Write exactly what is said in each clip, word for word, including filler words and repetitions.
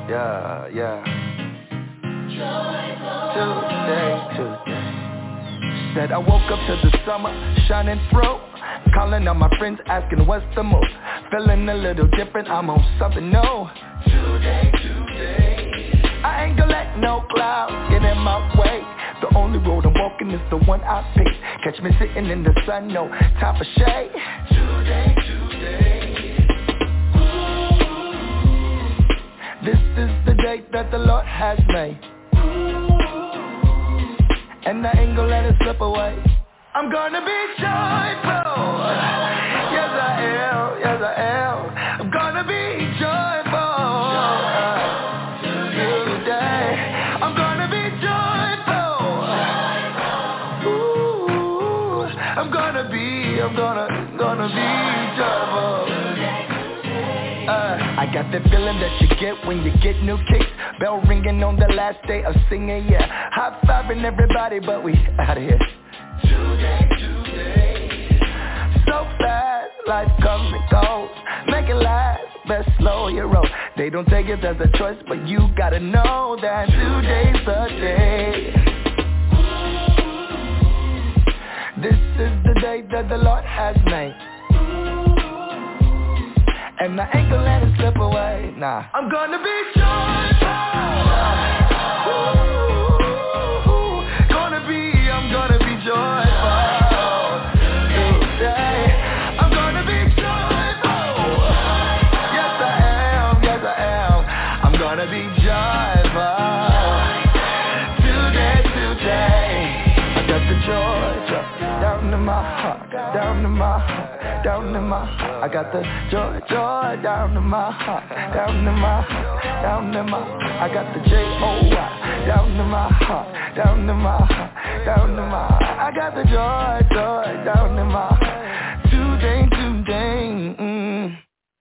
Yeah, yeah. Tuesday, Tuesday. Said I woke up to the summer shining through. Calling on my friends asking what's the move. Feeling a little different, I'm on something new. Today, today. I ain't gonna let no clouds get in my way. The only road I'm walking is the one I pick. Catch me sitting in the sun, no time for shade. Today, today. Ooh. This is the day that the Lord has made. Ooh. And I ain't gonna let it slip away. I'm gonna be joyful. Yes I am, yes I am. I'm gonna be joyful. Today, I'm gonna be joyful. Ooh, I'm gonna be, I'm gonna, gonna be joyful. Uh, I got that feeling that you get when you get new kicks. Bell ringing on the last day of singing, yeah. High-fiving everybody, but we out of here. Today, today. So fast, life comes and goes. Make it last, best slow your roll. They don't take it as a choice, but you gotta know that today's the day. This is the day that the Lord has made. And I ain't gonna let it slip away, nah. I'm gonna be joyful. Ooh, gonna be, I'm gonna be joyful. Today, I'm gonna be joyful. Yes I am, yes I am. I'm gonna be joyful. Today, today. I got the joy, joy down in my heart, down in my heart, down in my heart. I got the joy, joy down in my heart, down in my heart, down in my heart. I got the J O Y down in my heart, down in my heart, down in my heart. I got the joy, joy down in my heart. Today, today. Mm.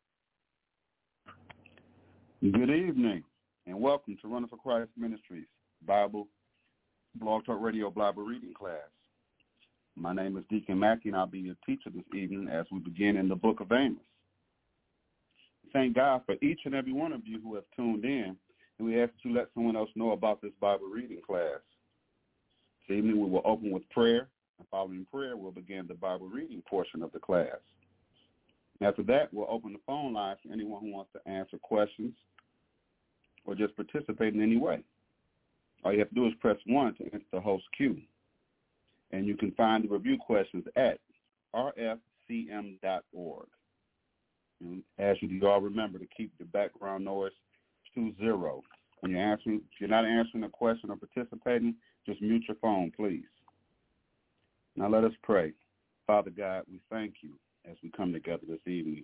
Good evening and welcome to Running for Christ Ministries Bible Blog Talk Radio Bible Reading Class. My name is Deacon Mackey, and I'll be your teacher this evening as we begin in the book of Amos. Thank God for each and every one of you who have tuned in, and we ask that you let someone else know about this Bible reading class. This evening we will open with prayer, and following prayer we'll begin the Bible reading portion of the class. After that, we'll open the phone lines for anyone who wants to answer questions or just participate in any way. All you have to do is press one to enter the host queue. And you can find the review questions at r f c m dot org. And as you all remember to keep the background noise to zero. When you're answering, if you're not answering a question or participating, just mute your phone, please. Now let us pray. Father God, we thank you as we come together this evening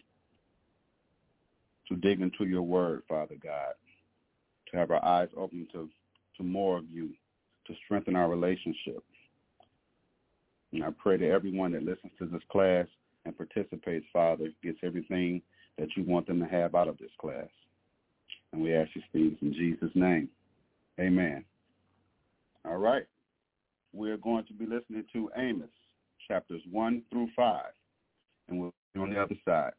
to dig into your word, Father God, to have our eyes open to, to more of you, to strengthen our relationship. And I pray that everyone that listens to this class and participates, Father, gets everything that you want them to have out of this class. And we ask these things in Jesus' name. Amen. All right. We're going to be listening to Amos, chapters one through five. And we'll be on the other side.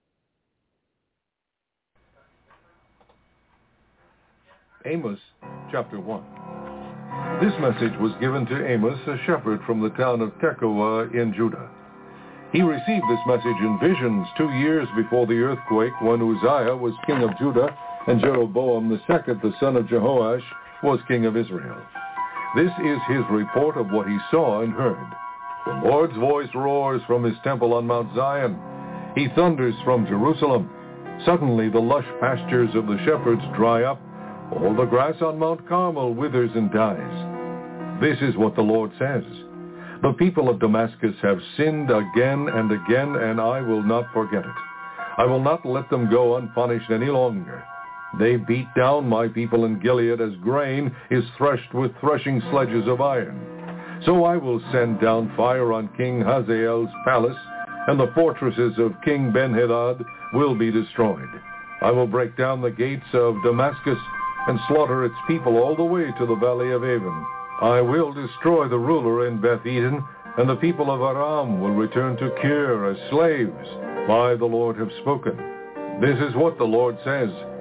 Amos, chapter one. This message was given to Amos, a shepherd from the town of Tekoa in Judah. He received this message in visions two years before the earthquake when Uzziah was king of Judah and Jeroboam the second, the son of Jehoash, was king of Israel. This is his report of what he saw and heard. The Lord's voice roars from his temple on Mount Zion. He thunders from Jerusalem. Suddenly the lush pastures of the shepherds dry up. All the grass on Mount Carmel withers and dies. This is what the Lord says. The people of Damascus have sinned again and again, and I will not forget it. I will not let them go unpunished any longer. They beat down my people in Gilead as grain is threshed with threshing sledges of iron. So I will send down fire on King Hazael's palace, and the fortresses of King Ben-Hadad will be destroyed. I will break down the gates of Damascus and slaughter its people all the way to the valley of Avon. I will destroy the ruler in Beth-Eden, and the people of Aram will return to Kir as slaves. I, the Lord, have spoken. This is what the Lord says.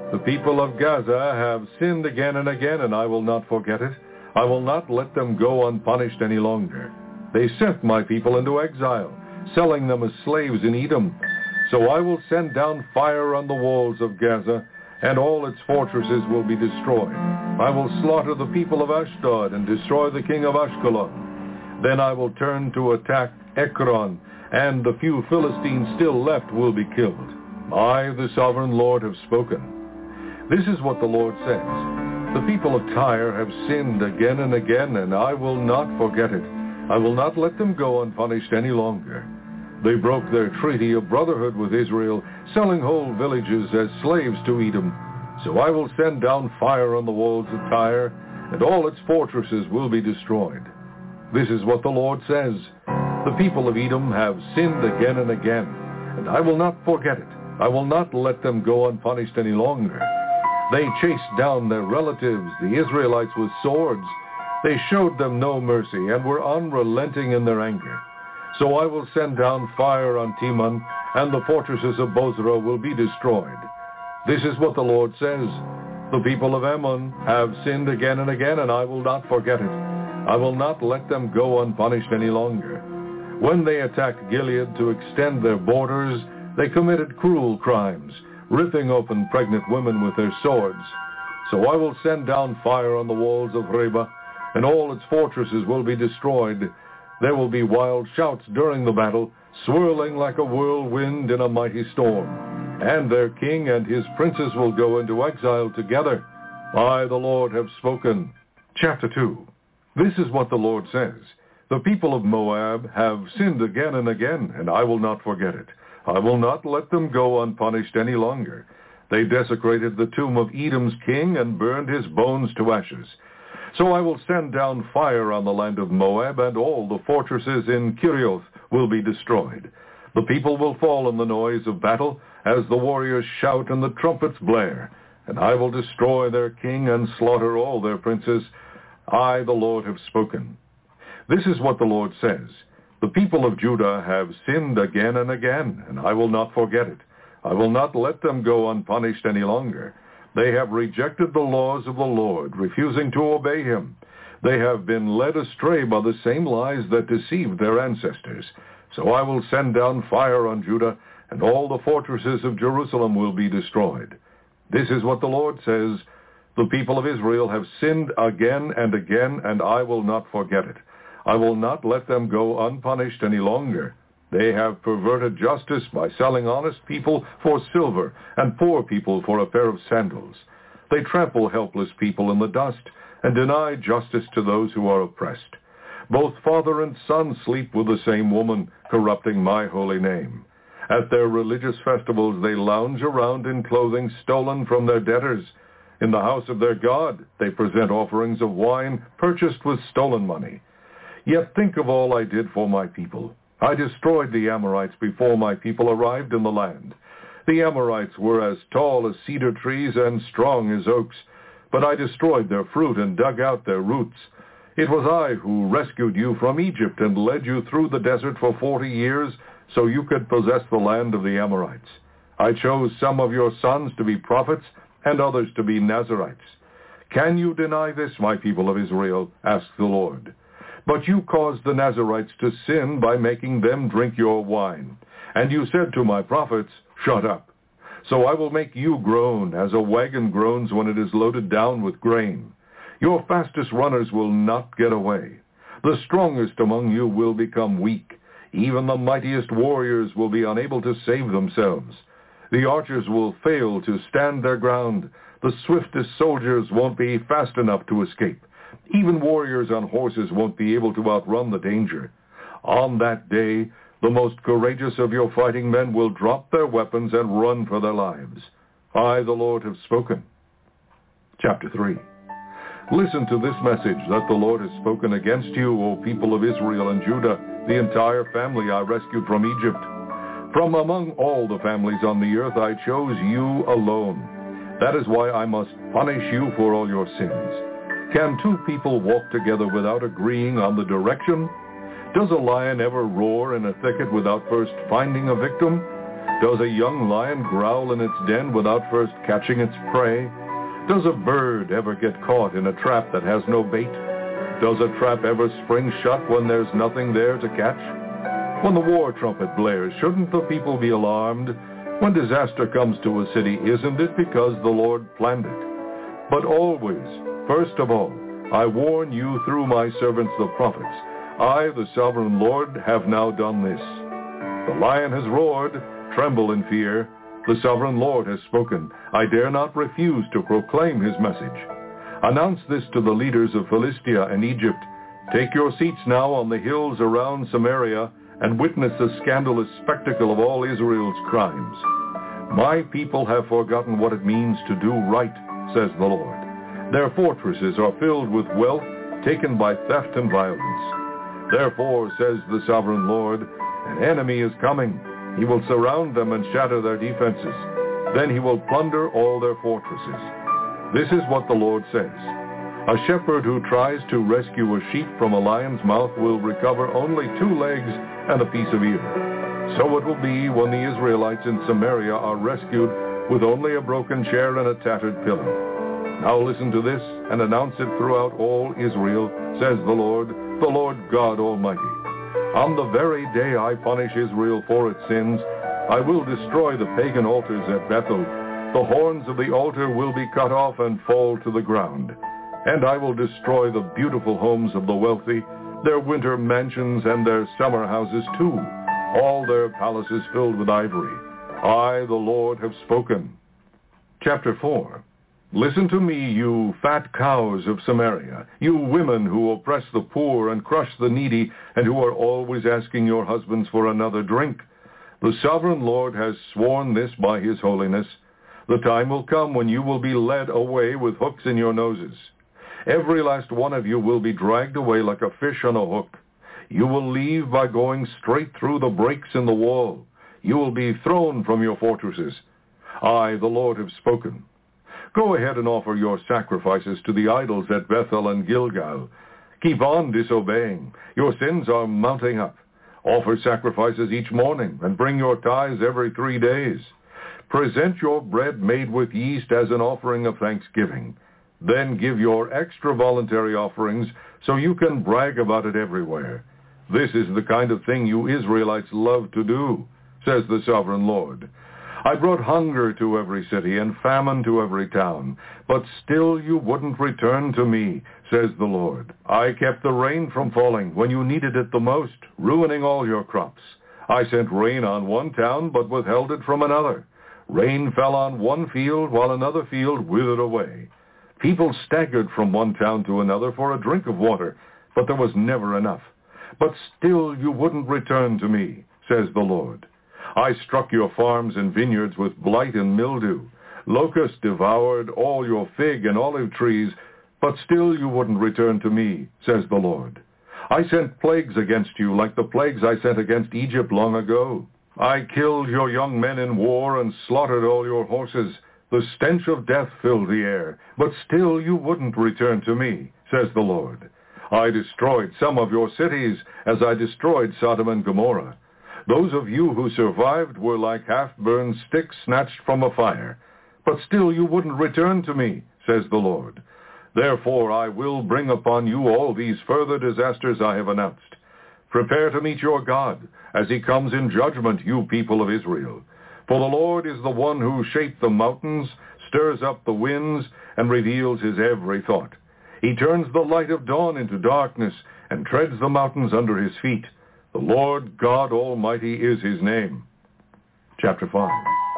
The people of Gaza have sinned again and again, and I will not forget it. I will not let them go unpunished any longer. They sent my people into exile, selling them as slaves in Edom. So I will send down fire on the walls of Gaza, and all its fortresses will be destroyed. I will slaughter the people of Ashdod and destroy the king of Ashkelon. Then I will turn to attack Ekron, and the few Philistines still left will be killed. I, the sovereign Lord, have spoken. This is what the Lord says. The people of Tyre have sinned again and again, and I will not forget it. I will not let them go unpunished any longer. They broke their treaty of brotherhood with Israel, selling whole villages as slaves to Edom. So I will send down fire on the walls of Tyre, and all its fortresses will be destroyed. This is what the Lord says. The people of Edom have sinned again and again, and I will not forget it. I will not let them go unpunished any longer. They chased down their relatives, the Israelites, with swords. They showed them no mercy and were unrelenting in their anger. So I will send down fire on Teman, and the fortresses of Bozrah will be destroyed. This is what the Lord says. The people of Ammon have sinned again and again, and I will not forget it. I will not let them go unpunished any longer. When they attacked Gilead to extend their borders, they committed cruel crimes, ripping open pregnant women with their swords. So I will send down fire on the walls of Reba, and all its fortresses will be destroyed. There will be wild shouts during the battle, swirling like a whirlwind in a mighty storm. And their king and his princes will go into exile together. I, the Lord, have spoken. Chapter two. This is what the Lord says. The people of Moab have sinned again and again, and I will not forget it. I will not let them go unpunished any longer. They desecrated the tomb of Edom's king and burned his bones to ashes. So I will send down fire on the land of Moab, and all the fortresses in Kerioth will be destroyed. The people will fall in the noise of battle as the warriors shout and the trumpets blare. And I will destroy their king and slaughter all their princes. I, the Lord, have spoken. This is what the Lord says. The people of Judah have sinned again and again, and I will not forget it. I will not let them go unpunished any longer. They have rejected the laws of the Lord, refusing to obey him. They have been led astray by the same lies that deceived their ancestors. So I will send down fire on Judah, and all the fortresses of Jerusalem will be destroyed. This is what the Lord says. The people of Israel have sinned again and again, and I will not forget it. I will not let them go unpunished any longer. They have perverted justice by selling honest people for silver and poor people for a pair of sandals. They trample helpless people in the dust and deny justice to those who are oppressed. Both father and son sleep with the same woman, corrupting my holy name. At their religious festivals they lounge around in clothing stolen from their debtors. In the house of their God they present offerings of wine purchased with stolen money. Yet think of all I did for my people. I destroyed the Amorites before my people arrived in the land. The Amorites were as tall as cedar trees and strong as oaks, but I destroyed their fruit and dug out their roots. It was I who rescued you from Egypt and led you through the desert for forty years so you could possess the land of the Amorites. I chose some of your sons to be prophets and others to be Nazirites. Can you deny this, my people of Israel? Asked the Lord. But you caused the Nazirites to sin by making them drink your wine. And you said to my prophets, shut up. So I will make you groan as a wagon groans when it is loaded down with grain. Your fastest runners will not get away. The strongest among you will become weak. Even the mightiest warriors will be unable to save themselves. The archers will fail to stand their ground. The swiftest soldiers won't be fast enough to escape. Even warriors on horses won't be able to outrun the danger. On that day, the most courageous of your fighting men will drop their weapons and run for their lives. I, the Lord, have spoken. Chapter three. Listen to this message that the Lord has spoken against you, O people of Israel and Judah, the entire family I rescued from Egypt. From among all the families on the earth I chose you alone. That is why I must punish you for all your sins. Can two people walk together without agreeing on the direction? Does a lion ever roar in a thicket without first finding a victim? Does a young lion growl in its den without first catching its prey? Does a bird ever get caught in a trap that has no bait? Does a trap ever spring shut when there's nothing there to catch? When the war trumpet blares, shouldn't the people be alarmed? When disaster comes to a city, isn't it because the Lord planned it? But always, first of all, I warn you through my servants the prophets. I, the sovereign Lord, have now done this. The lion has roared, tremble in fear. The sovereign Lord has spoken. I dare not refuse to proclaim his message. Announce this to the leaders of Philistia and Egypt. Take your seats now on the hills around Samaria and witness the scandalous spectacle of all Israel's crimes. My people have forgotten what it means to do right, says the Lord. Their fortresses are filled with wealth taken by theft and violence. Therefore, says the sovereign Lord, an enemy is coming. He will surround them and shatter their defenses. Then he will plunder all their fortresses. This is what the Lord says. A shepherd who tries to rescue a sheep from a lion's mouth will recover only two legs and a piece of ear. So it will be when the Israelites in Samaria are rescued with only a broken chair and a tattered pillow. Now listen to this and announce it throughout all Israel, says the Lord, the Lord God Almighty. On the very day I punish Israel for its sins, I will destroy the pagan altars at Bethel. The horns of the altar will be cut off and fall to the ground. And I will destroy the beautiful homes of the wealthy, their winter mansions and their summer houses too, all their palaces filled with ivory. I, the Lord, have spoken. Chapter four. Listen to me, you fat cows of Samaria, you women who oppress the poor and crush the needy, and who are always asking your husbands for another drink. The sovereign Lord has sworn this by his holiness. The time will come when you will be led away with hooks in your noses. Every last one of you will be dragged away like a fish on a hook. You will leave by going straight through the breaks in the wall. You will be thrown from your fortresses. I, the Lord, have spoken. Go ahead and offer your sacrifices to the idols at Bethel and Gilgal. Keep on disobeying. Your sins are mounting up. Offer sacrifices each morning and bring your tithes every three days. Present your bread made with yeast as an offering of thanksgiving. Then give your extra voluntary offerings so you can brag about it everywhere. This is the kind of thing you Israelites love to do, says the sovereign Lord. I brought hunger to every city and famine to every town, but still you wouldn't return to me, says the Lord. I kept the rain from falling when you needed it the most, ruining all your crops. I sent rain on one town, but withheld it from another. Rain fell on one field, while another field withered away. People staggered from one town to another for a drink of water, but there was never enough. But still you wouldn't return to me, says the Lord. I struck your farms and vineyards with blight and mildew. Locusts devoured all your fig and olive trees, but still you wouldn't return to me, says the Lord. I sent plagues against you like the plagues I sent against Egypt long ago. I killed your young men in war and slaughtered all your horses. The stench of death filled the air, but still you wouldn't return to me, says the Lord. I destroyed some of your cities as I destroyed Sodom and Gomorrah. Those of you who survived were like half-burned sticks snatched from a fire. But still you wouldn't return to me, says the Lord. Therefore I will bring upon you all these further disasters I have announced. Prepare to meet your God as he comes in judgment, you people of Israel. For the Lord is the one who shaped the mountains, stirs up the winds, and reveals his every thought. He turns the light of dawn into darkness and treads the mountains under his feet. The Lord God Almighty is his name. Chapter five.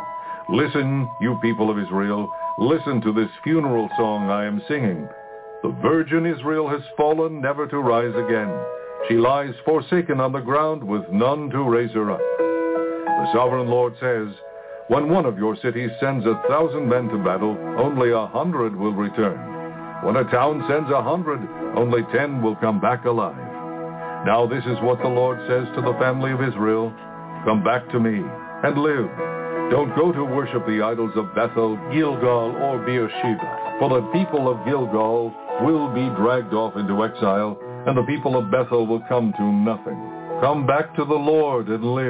Listen, you people of Israel, listen to this funeral song I am singing. The virgin Israel has fallen, never to rise again. She lies forsaken on the ground with none to raise her up. The sovereign Lord says, when one of your cities sends a thousand men to battle, only a hundred will return. When a town sends a hundred, only ten will come back alive. Now this is what the Lord says to the family of Israel. Come back to me and live. Don't go to worship the idols of Bethel, Gilgal, or Beersheba, for the people of Gilgal will be dragged off into exile, and the people of Bethel will come to nothing. Come back to the Lord and live.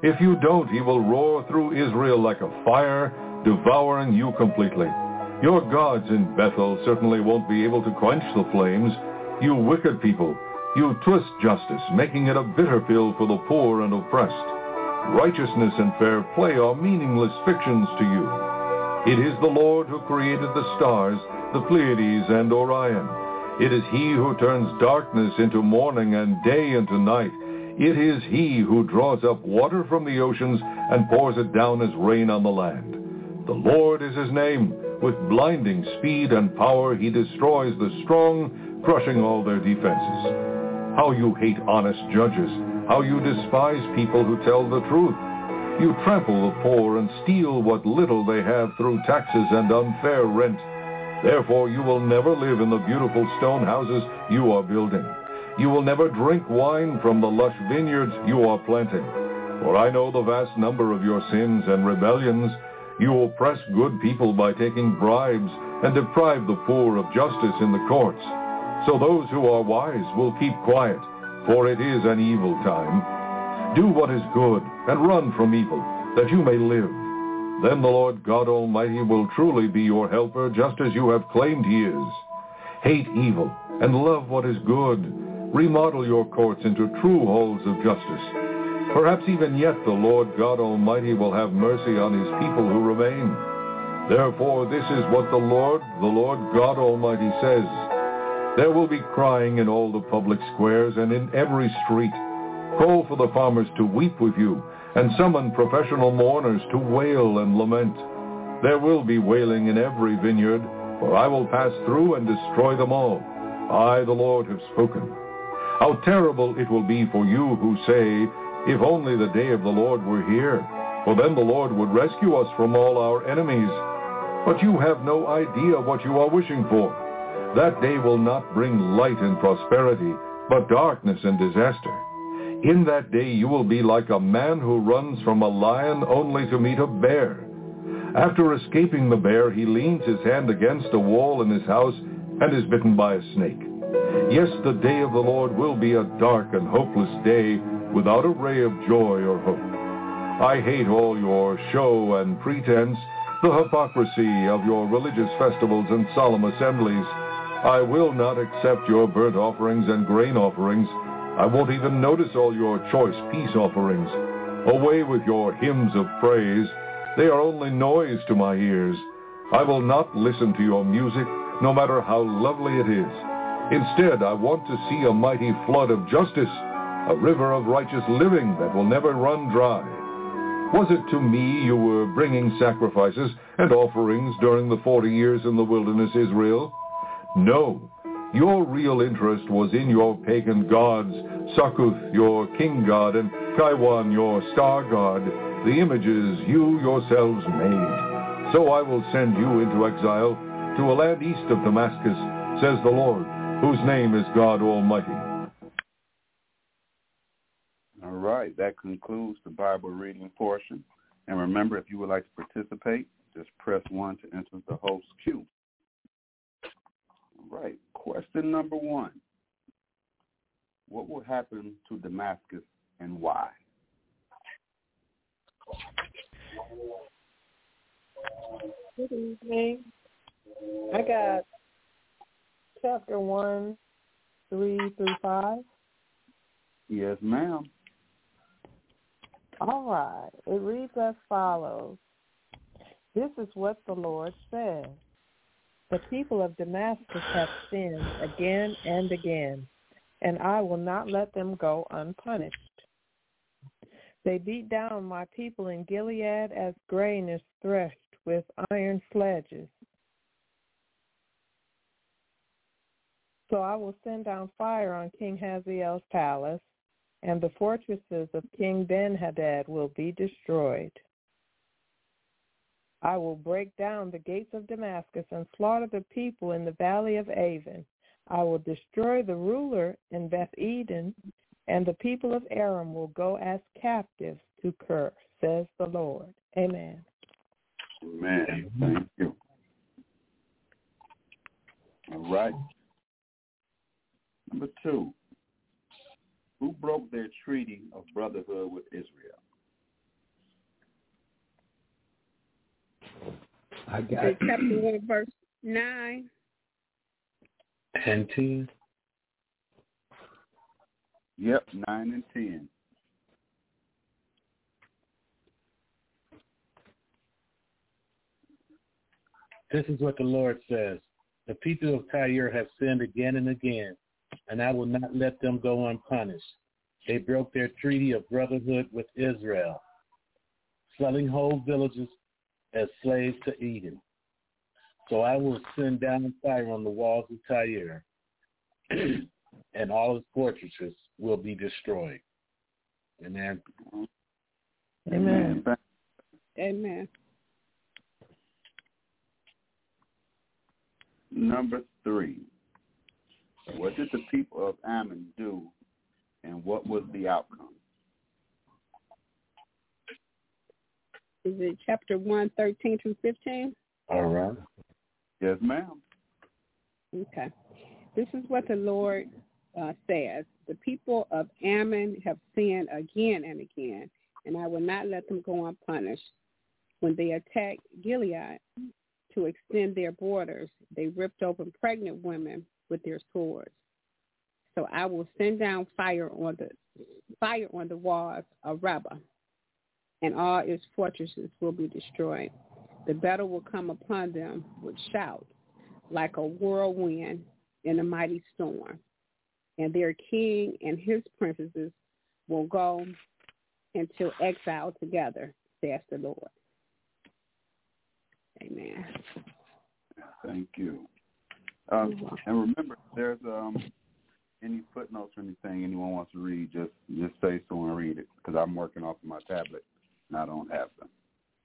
If you don't, he will roar through Israel like a fire, devouring you completely. Your gods in Bethel certainly won't be able to quench the flames. You wicked people, you twist justice, making it a bitter pill for the poor and oppressed. Righteousness and fair play are meaningless fictions to you. It is the Lord who created the stars, the Pleiades and Orion. It is he who turns darkness into morning and day into night. It is he who draws up water from the oceans and pours it down as rain on the land. The Lord is his name. With blinding speed and power he destroys the strong, crushing all their defenses. How you hate honest judges. How you despise people who tell the truth. You trample the poor and steal what little they have through taxes and unfair rent. Therefore you will never live in the beautiful stone houses you are building. You will never drink wine from the lush vineyards you are planting. For I know the vast number of your sins and rebellions. You oppress good people by taking bribes and deprive the poor of justice in the courts. So those who are wise will keep quiet, for it is an evil time. Do what is good and run from evil, that you may live. Then the Lord God Almighty will truly be your helper, just as you have claimed he is. Hate evil and love what is good. Remodel your courts into true halls of justice. Perhaps even yet the Lord God Almighty will have mercy on his people who remain. Therefore this is what the Lord, the Lord God Almighty says. There will be crying in all the public squares and in every street. Call for the farmers to weep with you, and summon professional mourners to wail and lament. There will be wailing in every vineyard, for I will pass through and destroy them all. I, the Lord, have spoken. How terrible it will be for you who say, if only the day of the Lord were here, for then the Lord would rescue us from all our enemies. But you have no idea what you are wishing for. That day will not bring light and prosperity, but darkness and disaster. In that day you will be like a man who runs from a lion only to meet a bear. After escaping the bear, he leans his hand against a wall in his house and is bitten by a snake. Yes, the day of the Lord will be a dark and hopeless day, without a ray of joy or hope. I hate all your show and pretense, the hypocrisy of your religious festivals and solemn assemblies. I will not accept your burnt offerings and grain offerings. I won't even notice all your choice peace offerings. Away with your hymns of praise. They are only noise to my ears. I will not listen to your music, no matter how lovely it is. Instead, I want to see a mighty flood of justice, a river of righteous living that will never run dry. Was it to me you were bringing sacrifices and offerings during the forty years in the wilderness, Israel? No. Your real interest was in your pagan gods, Succoth, your king god, and Kaiwan, your star god, the images you yourselves made. So I will send you into exile to a land east of Damascus, says the Lord, whose name is God Almighty. All right, that concludes the Bible reading portion. And remember, if you would like to participate, just press one to enter the host queue. All right, question number one. What will happen to Damascus and why? Good evening. I got chapter one, three through five. Yes, ma'am. All right. It reads as follows. This is what the Lord says. The people of Damascus have sinned again and again, and I will not let them go unpunished. They beat down my people in Gilead as grain is threshed with iron sledges. So I will send down fire on King Hazael's palace, and the fortresses of King Ben-Hadad will be destroyed. I will break down the gates of Damascus and slaughter the people in the valley of Avon. I will destroy the ruler in Beth-Eden, and the people of Aram will go as captives to Kir, says the Lord. Amen. Amen. Thank you. All right. Number two. Who broke their treaty of brotherhood with Israel? I got Is it chapter one, verse nine? And ten. Yep, nine and ten. This is what the Lord says. The people of Tyre have sinned again and again, and I will not let them go unpunished. They broke their treaty of brotherhood with Israel, selling whole villages as slaves to Edom. So I will send down fire on the walls of Tyre, and all its fortresses will be destroyed. Amen. Amen. Amen. Number three. What did the people of Ammon do, and what was the outcome? Is it chapter one, thirteen through fifteen? All right. Yes, ma'am. Okay. This is what the Lord uh, says. The people of Ammon have sinned again and again, and I will not let them go unpunished. When they attacked Gilead to extend their borders, they ripped open pregnant women with their swords. So I will send down fire on the fire on the walls of Rabbah, and all its fortresses will be destroyed. The battle will come upon them with shouts, like a whirlwind in a mighty storm. And their king and his princesses will go into exile together, says the Lord. Amen. Thank you. Um, and remember, there's um, any footnotes or anything anyone wants to read, just just say so and read it, because I'm working off of my tablet and I don't have them.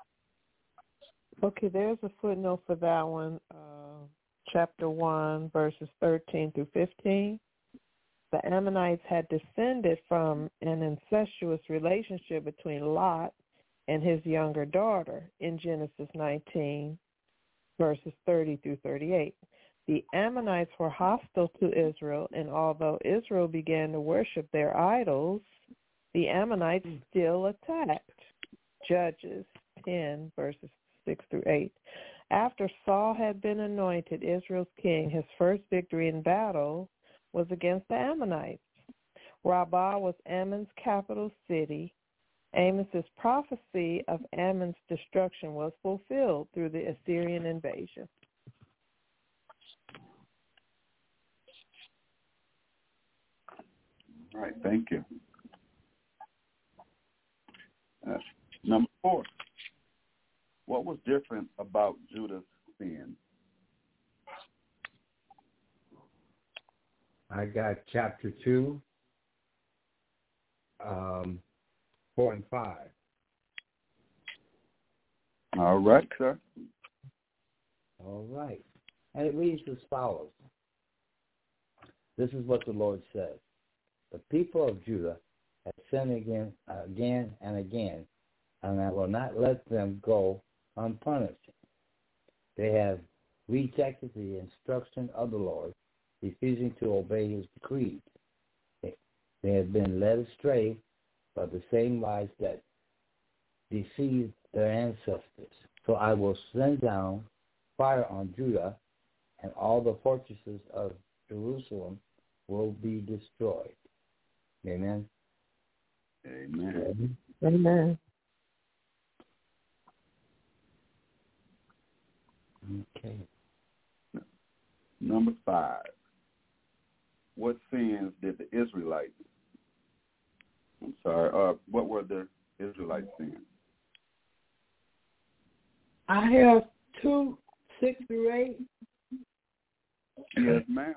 Okay, there's a footnote for that one, uh, chapter one, verses thirteen through fifteen. The Ammonites had descended from an incestuous relationship between Lot and his younger daughter in Genesis nineteen, verses thirty through thirty-eight. The Ammonites were hostile to Israel, and although Israel began to worship their idols, the Ammonites still attacked. Judges ten, verses six through eight. After Saul had been anointed Israel's king, his first victory in battle was against the Ammonites. Rabbah was Ammon's capital city. Amos's prophecy of Ammon's destruction was fulfilled through the Assyrian invasion. All right, thank you. Uh, number four. What was different about Judah's sin? I got chapter two, um, four and five. All right, sir. All right. And it reads as follows. This is what the Lord says. The people of Judah have sinned again, again and again, and I will not let them go unpunished. They have rejected the instruction of the Lord, refusing to obey his decrees. They, they have been led astray by the same lies that deceived their ancestors. So I will send down fire on Judah, and all the fortresses of Jerusalem will be destroyed. Amen. Amen. Amen. Okay. Number five. What sins did the Israelites? I'm sorry. Uh, what were the Israelites' sins? I have two, six through eight. Yes, ma'am.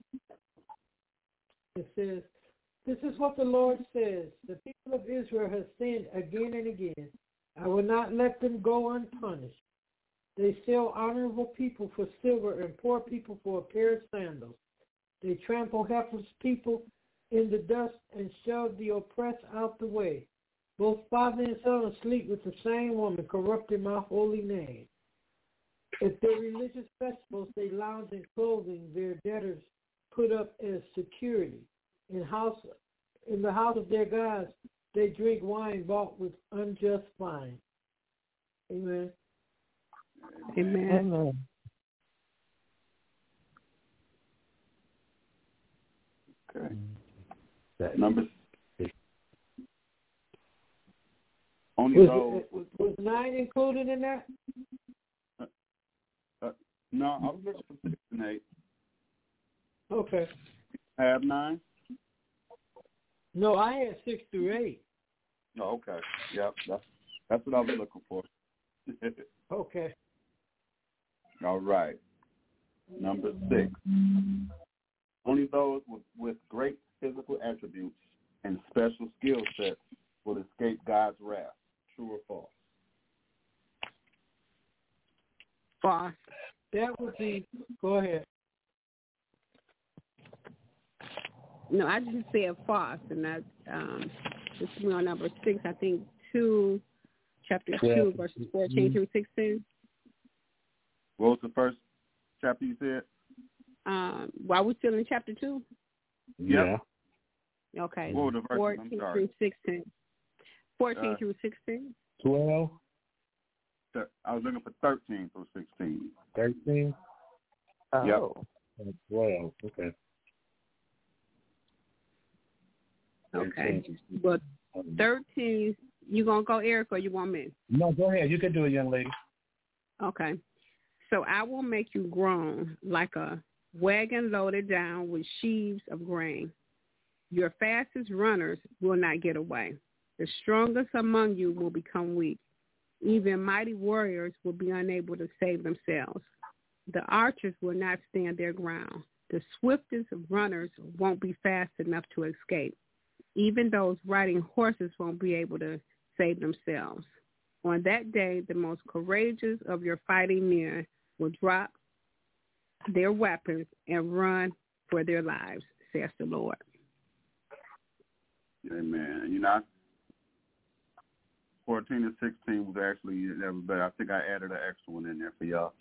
It says, "This is what the Lord says. The people of Israel have sinned again and again. I will not let them go unpunished. They sell honorable people for silver and poor people for a pair of sandals. They trample helpless people in the dust and shove the oppressed out the way. Both father and son are asleep with the same woman, corrupting my holy name. At their religious festivals, they lounge in clothing their debtors put up as security. In house, in the house of their gods, they drink wine bought with unjust fine." Amen. Amen. Amen. Okay. That- Number only Was, those. was, was nine included in that? Uh, no, I was looking for six and eight. Okay. Have nine? No, I had six through eight. Oh, okay. Yep, that's that's what I was looking for. Okay. All right. Number six. Only those with, with great physical attributes and special skill sets will escape God's wrath. True or false? False. That would be, go ahead. No, I just said false, and that um, this is on number six. I think two, chapter Yeah. two, verses fourteen through sixteen. What was the first chapter you said? Um, while we still in chapter two. Yeah. Okay. What were the verses? I'm Fourteen sorry. through sixteen. Fourteen Uh, through sixteen. twelve, Thir- I was looking for thirteen through sixteen. thirteen, Oh. Yep. and twelve. Okay. Okay. thirteen. But thirteen, you gonna go, Eric, or you want me? No, go ahead. You can do it, young lady. Okay. So I will make you groan like a wagon loaded down with sheaves of grain. Your fastest runners will not get away. The strongest among you will become weak. Even mighty warriors will be unable to save themselves. The archers will not stand their ground. The swiftest of runners won't be fast enough to escape. Even those riding horses won't be able to save themselves. On that day, the most courageous of your fighting men will drop their weapons and run for their lives, says the Lord. Amen. You know, fourteen and sixteen was actually that was better. I think I added an extra one in there for y'all.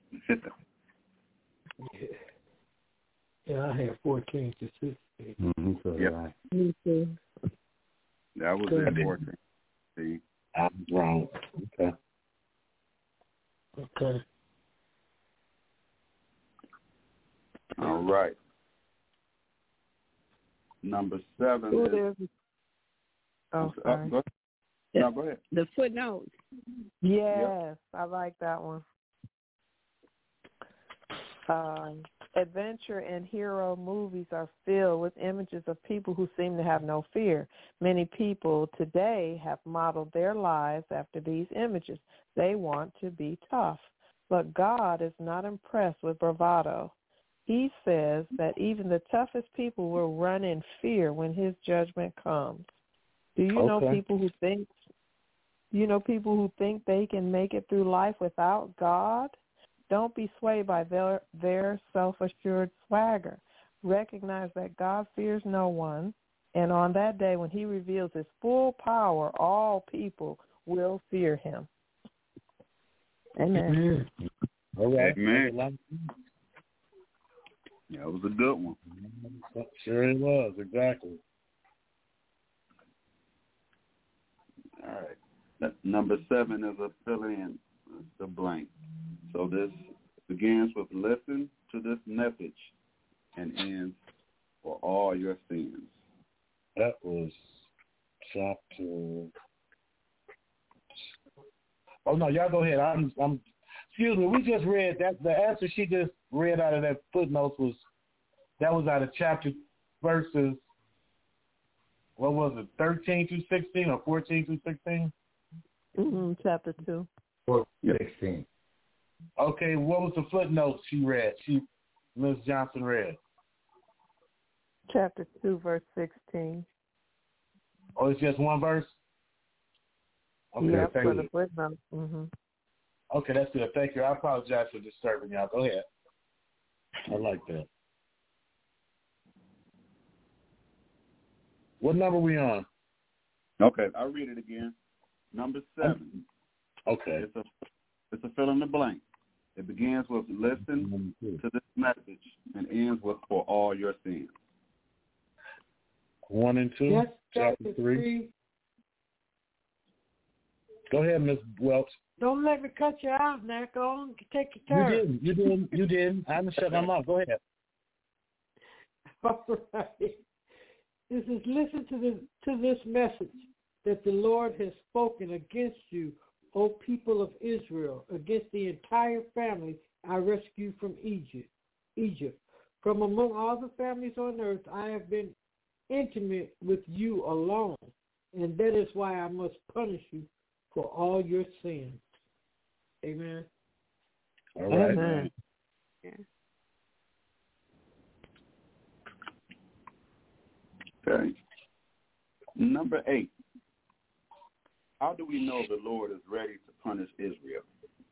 Yeah. Yeah, I had fourteen to sixteen. Mm-hmm, so Yep. right. Me too. That was Good. in fourteen. See? I'm wrong. Okay. Okay. All right. Number seven Ooh, is. there's, oh, uh, sorry. go ahead. No, go ahead. The footnotes. Yes, I like that one. Um, adventure and hero movies are filled with images of people who seem to have no fear. Many people today have modeled their lives after these images. They want to be tough. But God is not impressed with bravado. He says that even the toughest people will run in fear when his judgment comes. Do you know Okay. people who think you know people who think they can make it through life without God? Don't be swayed by their, their self-assured swagger. Recognize that God fears no one, and on that day when he reveals his full power, all people will fear him. Amen. All right. Amen. Yeah, it was a good one. Sure it was. Exactly. All right. That, number seven is a fill-in, the blank. So this begins with listen to this message and ends for all your sins. That was chapter. Oh no, y'all go ahead. I'm. I'm. Excuse me. We just read that. The answer she just read out of that footnotes was that was out of chapter verses. What was it? Thirteen through sixteen or fourteen through sixteen? Mm-hmm, chapter two. Four, sixteen. Okay. What was the footnotes she read? She, Miss Johnson read. Chapter two, verse sixteen. Oh, it's just one verse. Okay. Yeah, thank for you. the footnote. Mm-hmm. Okay, that's good. Thank you. I apologize for disturbing y'all. Go ahead. I like that. What number we on? Okay, I'll read it again. Number seven. Okay. It's a it's a fill in the blank. It begins with listen to this message and ends with for all your sins. One and two. That's chapter chapter three. three. Go ahead, Miss Welch. Don't let me cut you out now. Go on, take your turn. You didn't. You didn't. You didn't. I'm going to shut my mouth. Go ahead. All right. This is listen to this to this message that the Lord has spoken against you, O people of Israel, against the entire family I rescued from Egypt. Egypt. From among all the families on earth, I have been intimate with you alone, and that is why I must punish you for all your sins. Amen. All right. Amen. Yeah. Okay. Number eight. How do we know the Lord is ready to punish Israel?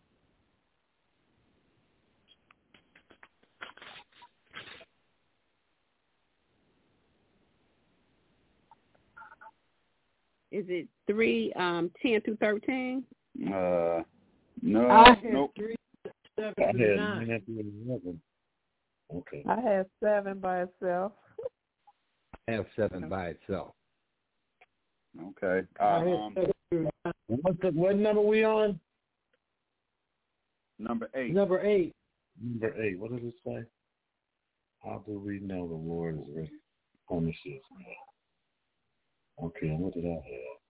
Is it three, um, ten through thirteen? Uh, no, I have nope. three, seven, I through had nine. nine through eleven. Okay. I have seven by itself. I have seven by itself. Okay. Uh, I have um, seven through nine. What, the, what number we on? number eight. Number eight. Number eight. What does it say? How do we know the Lord is ready to punish Israel? Okay, what did I have?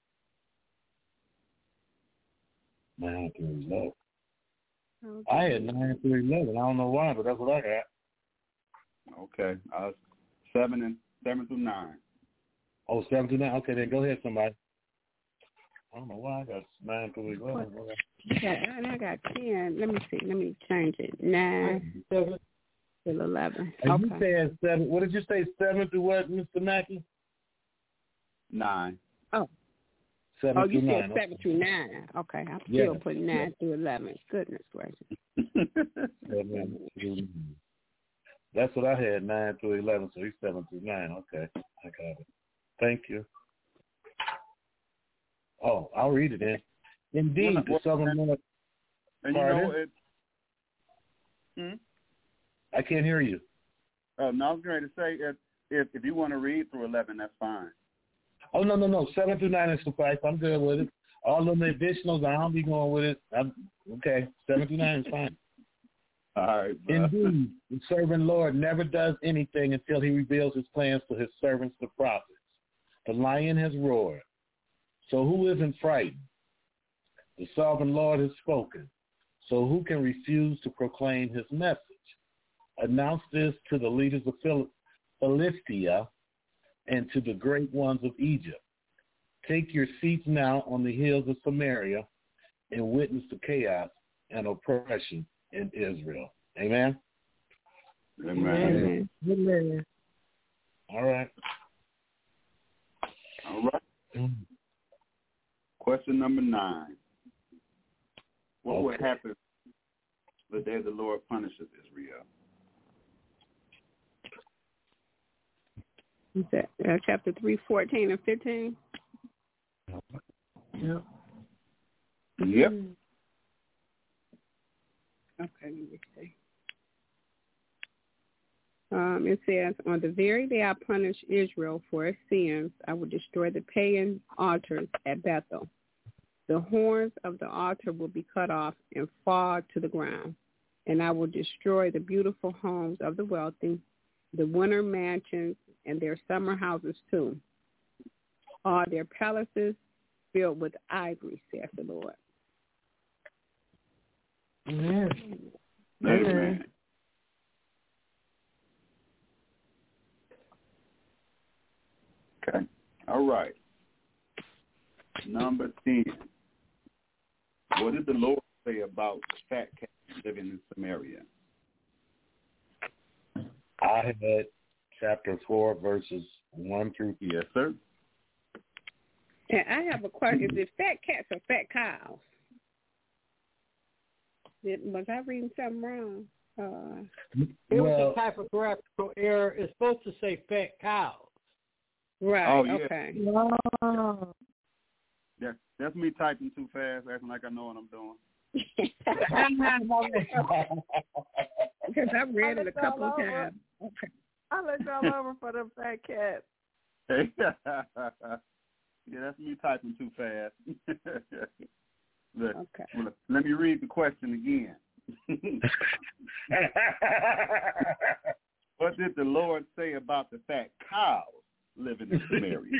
Nine through eleven. Okay. I had nine through eleven. I don't know why, but that's what I got. Okay. Uh, seven and seven through nine. Oh, seven through nine. Okay, then go ahead, somebody. I don't know why I got nine through eleven. Okay, and I got ten. Let me see. Let me change it. Nine Seven. till eleven. And Okay. you said seven. What did you say? Seven through what, Mister Mackey? Nine. Oh. Seven Oh, through you said nine. seven through nine. Okay, I'm Yeah. still putting nine through eleven. Goodness gracious. Seven through nine. That's what I had, nine through eleven, so he's seven through nine. Okay, I got it. Thank you. Oh, I'll read it then. Indeed, Well, the southern Lord. And you Pardon? know it. Hmm? I can't hear you. Oh, no, I was going to say if, if if you want to read through eleven, that's fine. Oh, no, no, no. Seven through nine is suffice. I'm good with it. All of the additionals, I don't be going with it. I'm, okay, seven through nine is fine. All right, bro. Indeed, the servant Lord never does anything until he reveals his plans to his servants, the prophets. The lion has roared. So who isn't frightened? The sovereign Lord has spoken. So who can refuse to proclaim his message? Announce this to the leaders of Phil- Philistia and to the great ones of Egypt. Take your seats now on the hills of Samaria and witness the chaos and oppression in Israel. Amen? Amen. Amen. All right. All right. Question number nine. What Okay. would happen the day the Lord punishes Israel? Is that uh, chapter three, fourteen and fifteen? Yeah. Yep. Okay, let me see. Um, it says, on the very day I punish Israel for its sins, I will destroy the pagan altars at Bethel. The horns of the altar will be cut off and fall to the ground, and I will destroy the beautiful homes of the wealthy, the winter mansions, and their summer houses too. All their palaces filled with ivory, says the Lord. Amen. Amen. Okay. All right. Number ten. What did the Lord say about the fat cat living in Samaria? I had chapter four, verses one through Yes, sir. And I have a question. Is it fat cats or fat cows? Did, was I reading something wrong? Uh, It well, was a typographical error. It's supposed to say fat cows. right, Oh, yeah. okay. Oh. That, that's me typing too fast, acting like I know what I'm doing. Because I read I it a looked couple all of over. times. Okay. I looked all over for them fat cats. Yeah, that's me typing too fast. Look, Okay. well, let me read the question again. What did the Lord say about the fat cows living in Samaria?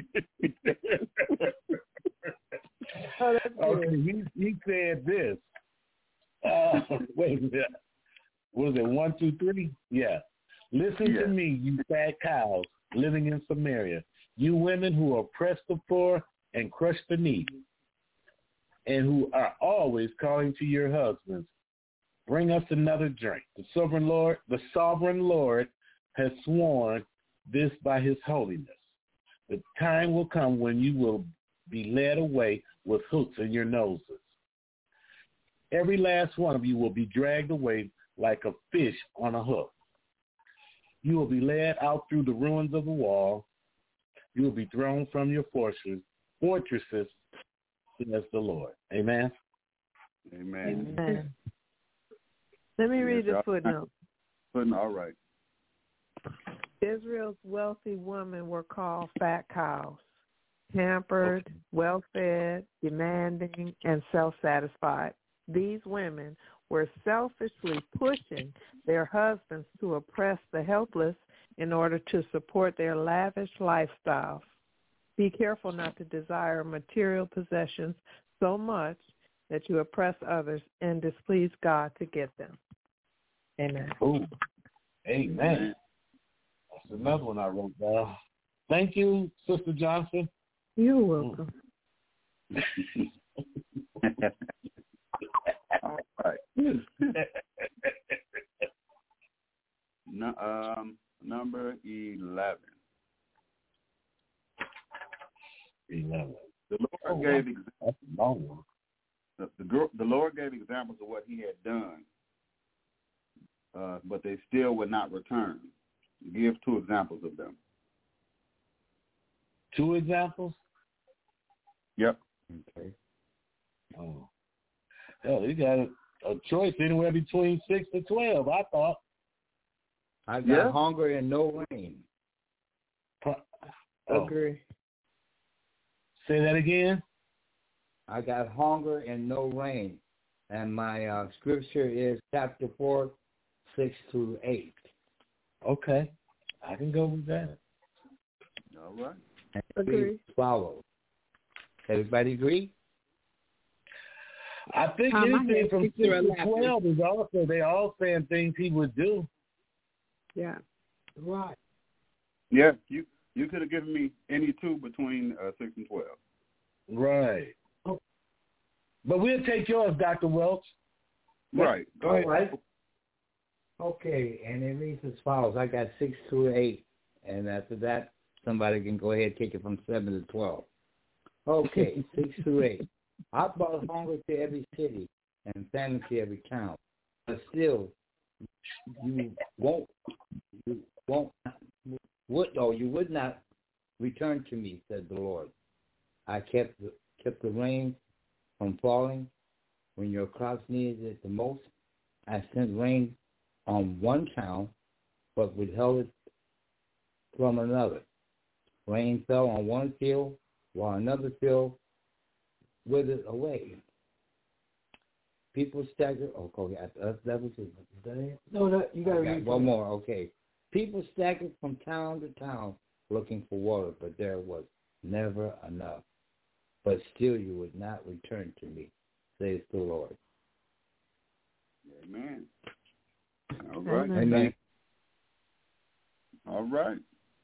Oh, that's good. Okay, he, he said this. Uh, wait a minute. Was it one, two, three? Yeah. Listen Yeah. to me, you fat cows living in Samaria, you women who oppress the poor and crush the needy, and who are always calling to your husbands, bring us another drink. The sovereign Lord, the sovereign Lord has sworn this by his holiness. The time will come when you will be led away with hooks in your noses. Every last one of you will be dragged away like a fish on a hook. You will be led out through the ruins of the wall. You will be thrown from your fortresses, fortresses, says the Lord. Amen. Amen. Amen. Let me read the footnote. Footnote, all right. Israel's wealthy women were called fat cows, pampered, okay. well-fed, demanding, and self-satisfied. These women were selfishly pushing their husbands to oppress the helpless in order to support their lavish lifestyles. Be careful not to desire material possessions so much that you oppress others and displease God to get them. Amen. Ooh. Amen. That's another one I wrote down. Thank you, Sister Johnson. You're welcome. All right. no, um, number eleven. Eleven. The Lord oh, gave wow. examples. That's a long one. The, the, the Lord gave examples of what He had done, uh, but they still would not return. Give two examples of them. Two examples? Yep. Okay. Oh. Hell, you got a, a choice anywhere between six to twelve, I thought. I got yeah. hunger and no rain. Oh. Agree. Say that again. I got hunger and no rain. And my uh, scripture is chapter four, six to eight. Okay. I can go with that. All right. And agree. Follow. Everybody agree? I think um, anything I from six to twelve is also, they all saying things he would do. Yeah. Right. Yeah, you you could have given me any two between uh, six and twelve. Right. Oh. But we'll take yours, Doctor Welch. Right. Go All ahead. right. Okay, and it reads as follows. I got six to eight, and after that, somebody can go ahead and take it from seven to twelve. Okay, six to eight. I brought hunger to every city and famine to every town, but still, you won't, you won't, would or you would not return to me, said the Lord. I kept the, kept the rain from falling when your crops needed it the most. I sent rain on one town, but withheld it from another. Rain fell on one field, while another field withered away. People staggered. Oh, okay, that was it. Is that it? No, that you got to read one more. Okay. People staggered from town to town looking for water, but there was never enough. But still, you would not return to me, says the Lord. Amen. All right. Amen. All right.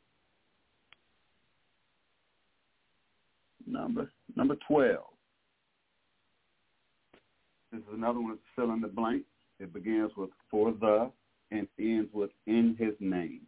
Number number twelve. This is another one that's fill in the blank. It begins with for the and ends with in his name.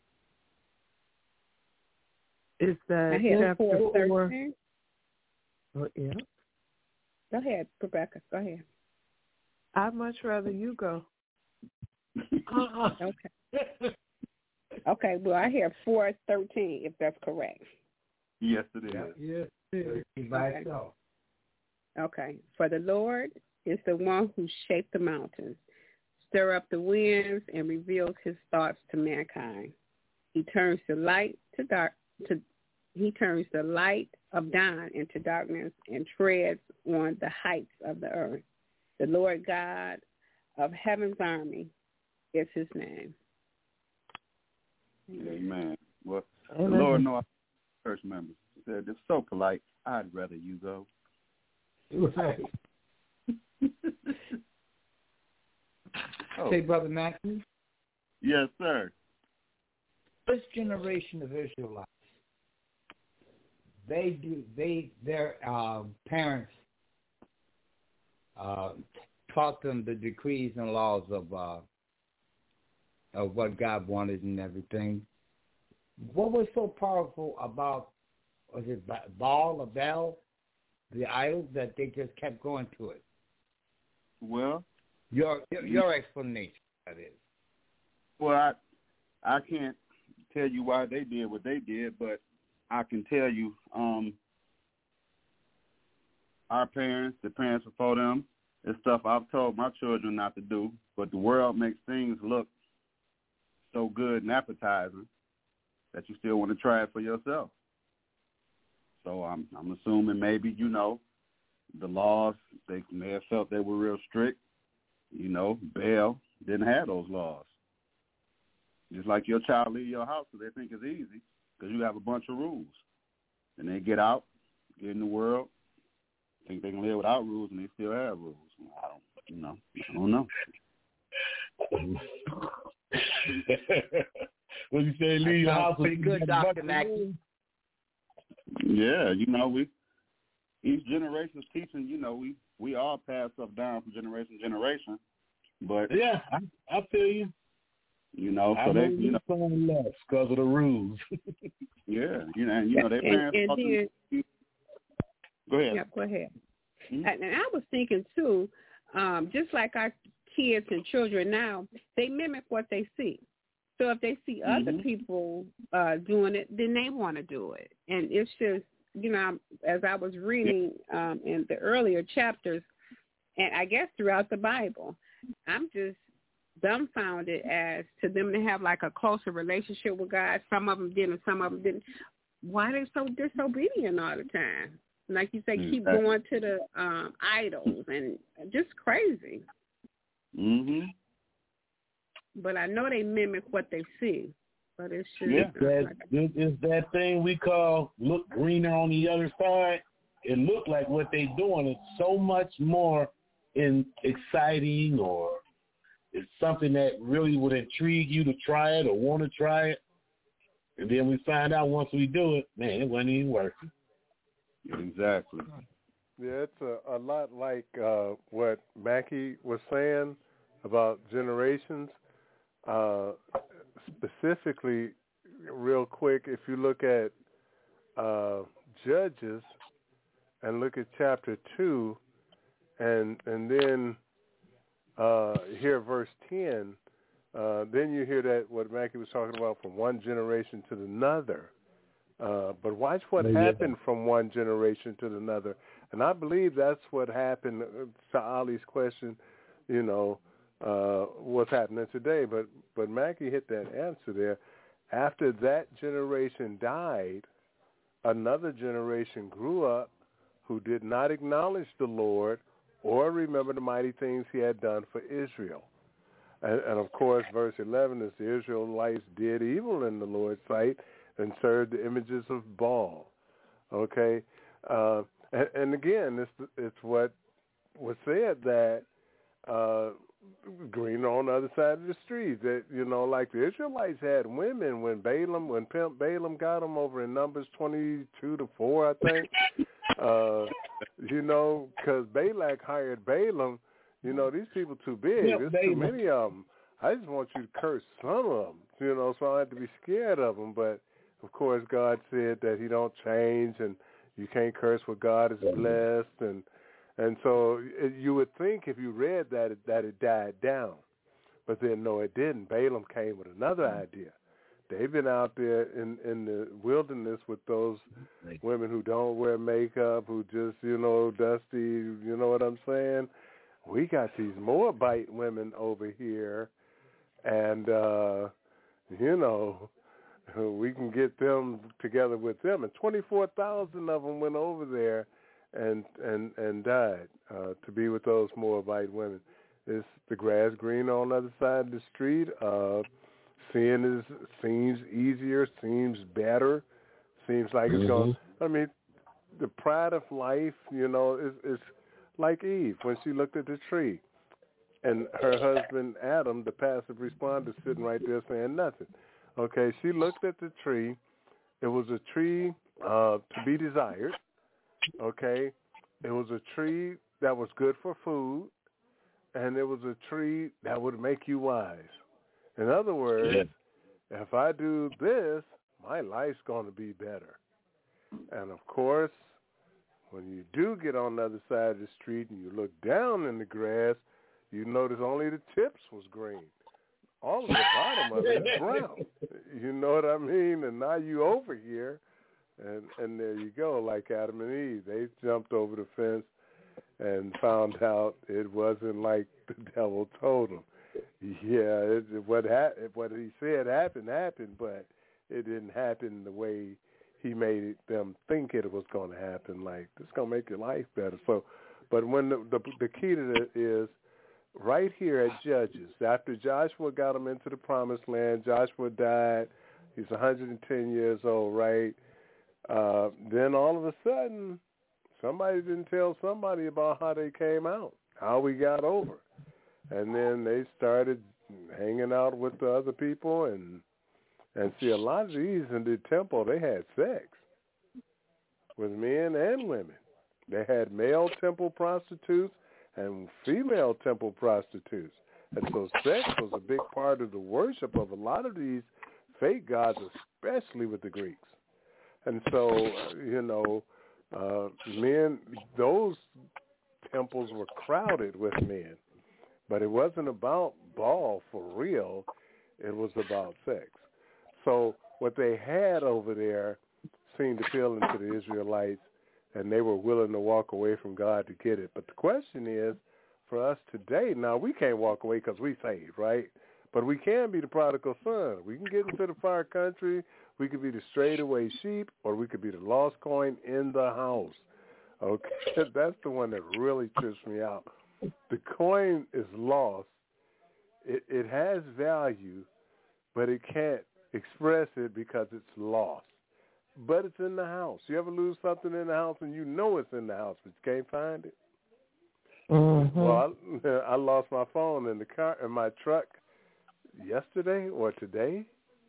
Is that I had chapter four four? thirteen. Oh, yeah. Go ahead, Rebecca. Go ahead. I'd much rather you go. Uh-uh. Okay. Okay, well, I have four thirteen, if that's correct. Yes, it is. Yes, it is. By Okay. itself. Okay. For the Lord is the one who shaped the mountains, stir up the winds, and reveals his thoughts to mankind. He turns the light to dark to He turns the light of dawn into darkness and treads on the heights of the earth. The Lord God of heaven's army is his name. Amen. Well, Amen. the Lord knows our church members. He said, it's so polite, I'd rather you go. Right. Oh. Say, Brother Matthew, Yes, sir. this generation of Israelites, they do they their uh, parents uh, taught them the decrees and laws of uh, of what God wanted and everything. What was so powerful about, was it Baal or Bel, the idols, that they just kept going to it? Well, Your your, your explanation, that is. well, I, I can't tell you why they did what they did, but I can tell you um, our parents, the parents before them, it's stuff I've told my children not to do, but the world makes things look so good and appetizing that you still want to try it for yourself. So I'm, I'm assuming maybe, you know, the laws, they may have felt they were real strict. You know, Baal didn't have those laws. Just like your child leave your house because they think it's easy because you have a bunch of rules. And they get out, get in the world, think they can live without rules, and they still have rules. I don't, you know, I don't know. What you say, leave your house? Pretty good, Doctor Mackey. Yeah, you know, we each generation's teaching, you know, we, we all pass stuff down from generation to generation. But yeah, I, I feel you. You know, so I they, know you know, less because of the rules. yeah, you know, and you know, their parents. And, and then, go ahead. Yeah, go ahead. Mm-hmm. And, and I was thinking too, um, just like our kids and children now, they mimic what they see. So if they see other Mm-hmm. people uh, doing it, then they want to do it. And it's just, you know, as I was reading um, in the earlier chapters, and I guess throughout the Bible, I'm just dumbfounded as to them to have like a closer relationship with God. Some of them did and some of them didn't. Why are they so disobedient all the time? Like you say, Mm-hmm. keep going to the um, idols and just crazy. Mm-hmm. But I know they mimic what they see. But it's just Yeah. That, it- it's that thing we call look greener on the other side. It looked like what they doing is so much more in exciting, or it's something that really would intrigue you to try it or want to try it. And then we find out once we do it, man, it wasn't even working. Exactly. Yeah, it's a, a lot like uh, what Mackie was saying about generations. Uh, specifically, real quick, if you look at uh, Judges and look at chapter two, and and then uh, hear verse ten, uh, then you hear that what Mackie was talking about, from one generation to another. Uh, but watch what Yeah. happened from one generation to another. And I believe that's what happened, uh, to Ali's question, you know, uh, what's happening today. But, but Mackie hit that answer there. After that generation died, another generation grew up who did not acknowledge the Lord or remember the mighty things he had done for Israel. And, and of course, verse eleven is the Israelites did evil in the Lord's sight and served the images of Baal. Okay? Uh, and, and again, it's, it's what was said that uh, green on the other side of the street. That, you know, like the Israelites had women when Balaam, when Pimp Balaam got them over in Numbers twenty-two to four, I think. uh, you know, because Balak hired Balaam. You know, these people too big. Yeah, There's Balaam. too many of them. I just want you to curse some of them, you know, so I don't have to be scared of them. But, of course, God said that he don't change, and you can't curse what God has blessed. And and so it, you would think if you read that, it, that it died down. But then, no, it didn't. Balaam came with another idea. They've been out there in, in the wilderness with those women who don't wear makeup, who just, you know, dusty, you know what I'm saying? We got these Moabite women over here, and, uh, you know, we can get them together with them. And twenty-four thousand of them went over there and and and died uh, to be with those Moabite women. Is the grass green on the other side of the street? Uh, sin is seems easier, seems better, seems like mm-hmm. it's going. I mean, the pride of life, you know, is is like Eve when she looked at the tree, and her husband Adam, the passive responder, sitting right there saying nothing. Okay, she looked at the tree. It was a tree uh, to be desired. Okay, it was a tree that was good for food, and it was a tree that would make you wise. In other words, yeah. if I do this, my life's going to be better. And, of course, when you do get on the other side of the street and you look down in the grass, you notice only the tips was green. All of the bottom of it is brown. You know what I mean? And now you over here, and, and there you go, like Adam and Eve. They jumped over the fence and found out it wasn't like the devil told them. Yeah, it, what ha- what he said happened, happened, but it didn't happen the way he made it, them think it was going to happen. Like, it's going to make your life better. So, but when the, the the key to it is right here at Judges, after Joshua got them into the promised land, Joshua died. He's one hundred ten years old, right? Uh, then all of a sudden, somebody didn't tell somebody about how they came out, how we got over. And then they started hanging out with the other people, and and see, a lot of these in the temple, they had sex with men and women. They had male temple prostitutes and female temple prostitutes. And so sex was a big part of the worship of a lot of these fake gods, especially with the Greeks. And so, you know, uh, men, those temples were crowded with men. But it wasn't about ball for real. It was about sex. So what they had over there seemed appealing to the Israelites, and they were willing to walk away from God to get it. But the question is, for us today, now we can't walk away because we saved, right? But we can be the prodigal son. We can get into the far country. We could be the strayed away sheep, or we could be the lost coin in the house. Okay, that's the one that really trips me out. The coin is lost. It, it has value, but it can't express it because it's lost. But it's in the house. You ever lose something in the house and you know it's in the house, but you can't find it? Mm-hmm. Well, I, I lost my phone in the car in my truck yesterday or today,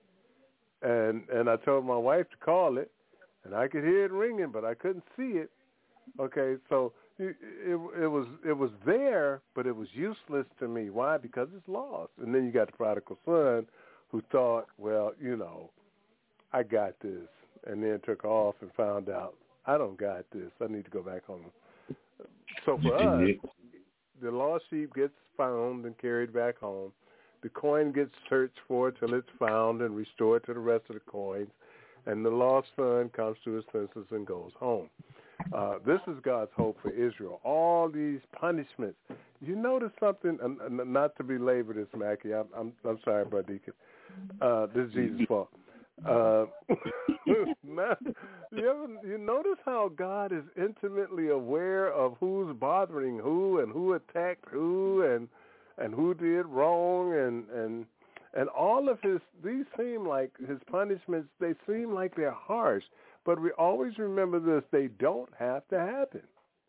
and and I told my wife to call it, and I could hear it ringing, but I couldn't see it. Okay, so it, it, it was it was there, but it was useless to me. Why? Because it's lost. And then you got the prodigal son who thought, well, you know, I got this, and then took off and found out, I don't got this. I need to go back home. So for us, the lost sheep gets found and carried back home. The coin gets searched for till it's found and restored to the rest of the coins, and the lost son comes to his senses and goes home. Uh, this is God's hope for Israel. All these punishments. You notice something, uh, not to belabor this, Mackie. I'm, I'm, I'm sorry, Brother Deacon. Uh, this is Jesus' fault. Uh, now, you, ever, you notice how God is intimately aware of who's bothering who and who attacked who and and who did wrong and and and all of his. These seem like his punishments. They seem like they're harsh. But we always remember this, they don't have to happen.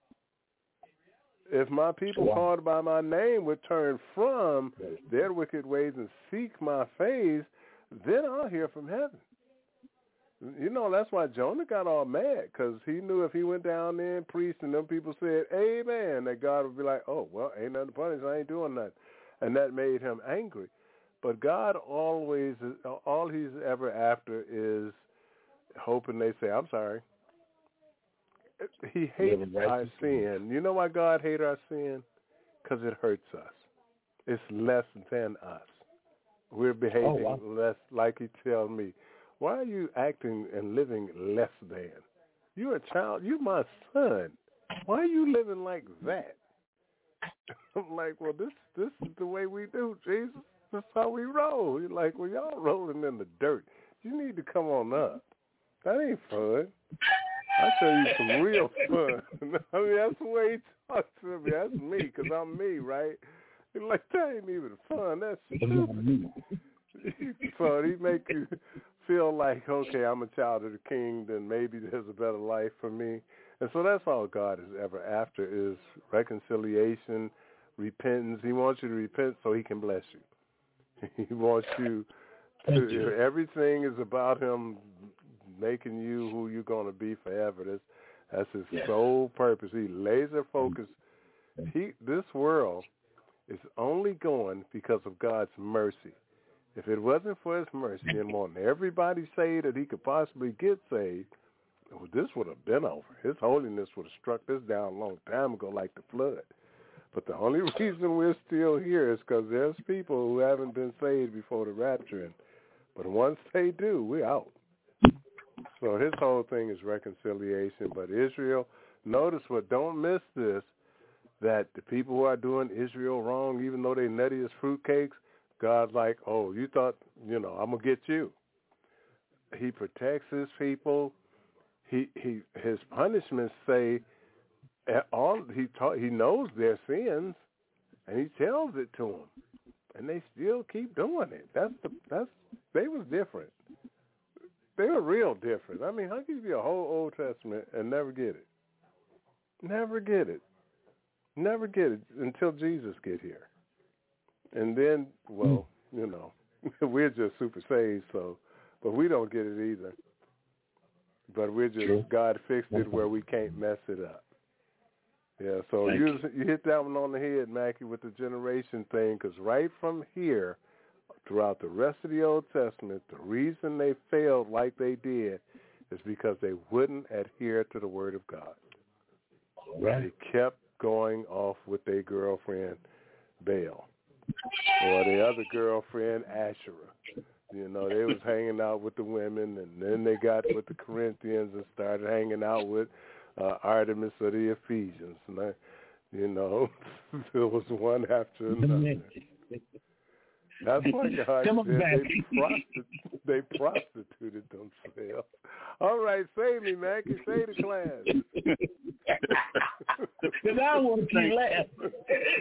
If my people wow. called by my name would turn from their wicked ways and seek my face, then I'll hear from heaven. You know, that's why Jonah got all mad, because he knew if he went down there and preached and them people said, amen, that God would be like, oh, well, ain't nothing to punish, I ain't doing nothing. And that made him angry. But God always, all he's ever after is hoping they say, I'm sorry. He hates our sin. You know why God hates our sin? Because it hurts us. It's less than us. We're behaving oh, wow. less, like he tells me. Why are you acting and living less than? You're a child. You're my son. Why are you living like that? I'm like, well, this this is the way we do, Jesus. That's how we roll. You're like, well, y'all rolling in the dirt. You need to come on up. That ain't fun. I'll tell you some real fun. I mean, that's the way he talks to me. That's me, because I'm me, right? He's like, that ain't even fun. That's stupid. So he make you feel like, okay, I'm a child of the king, then maybe there's a better life for me. And so that's all God is ever after, is reconciliation, repentance. He wants you to repent so he can bless you. He wants you to, you. Everything is about him making you who you're going to be forever. That's, that's his yes. sole purpose. He laser focused. He, this world is only going because of God's mercy. If it wasn't for his mercy and wanting everybody saved that he could possibly get saved, well, this would have been over. His holiness would have struck this down a long time ago like the flood. But the only reason we're still here is because there's people who haven't been saved before the rapture. But once they do, we're out. So his whole thing is reconciliation. But Israel, notice what, don't miss this, that the people who are doing Israel wrong, even though they nutty as fruitcakes, God's like, oh, you thought, you know, I'm going to get you. He protects his people. He he his punishments say all he ta- he knows their sins, and he tells it to them, and they still keep doing it. That's the that's they was different. They were real different. I mean, how can you be a whole Old Testament and never get it? Never get it. Never get it until Jesus get here, and then well, you know, we're just super saved, so but we don't get it either. But we're just, True. God fixed it where we can't mess it up. Yeah, so you, you you hit that one on the head, Mackie, with the generation thing, because right from here, throughout the rest of the Old Testament, the reason they failed like they did is because they wouldn't adhere to the Word of God. Right. They kept going off with their girlfriend, Baal, or the other girlfriend, Asherah. You know, they was hanging out with the women, and then they got with the Corinthians and started hanging out with uh, Artemis of the Ephesians. And I, you know, there was one after another. That's why God said they, prostitu- they prostituted themselves. All right, save me, Mackie. Say the class. Because I want to laugh.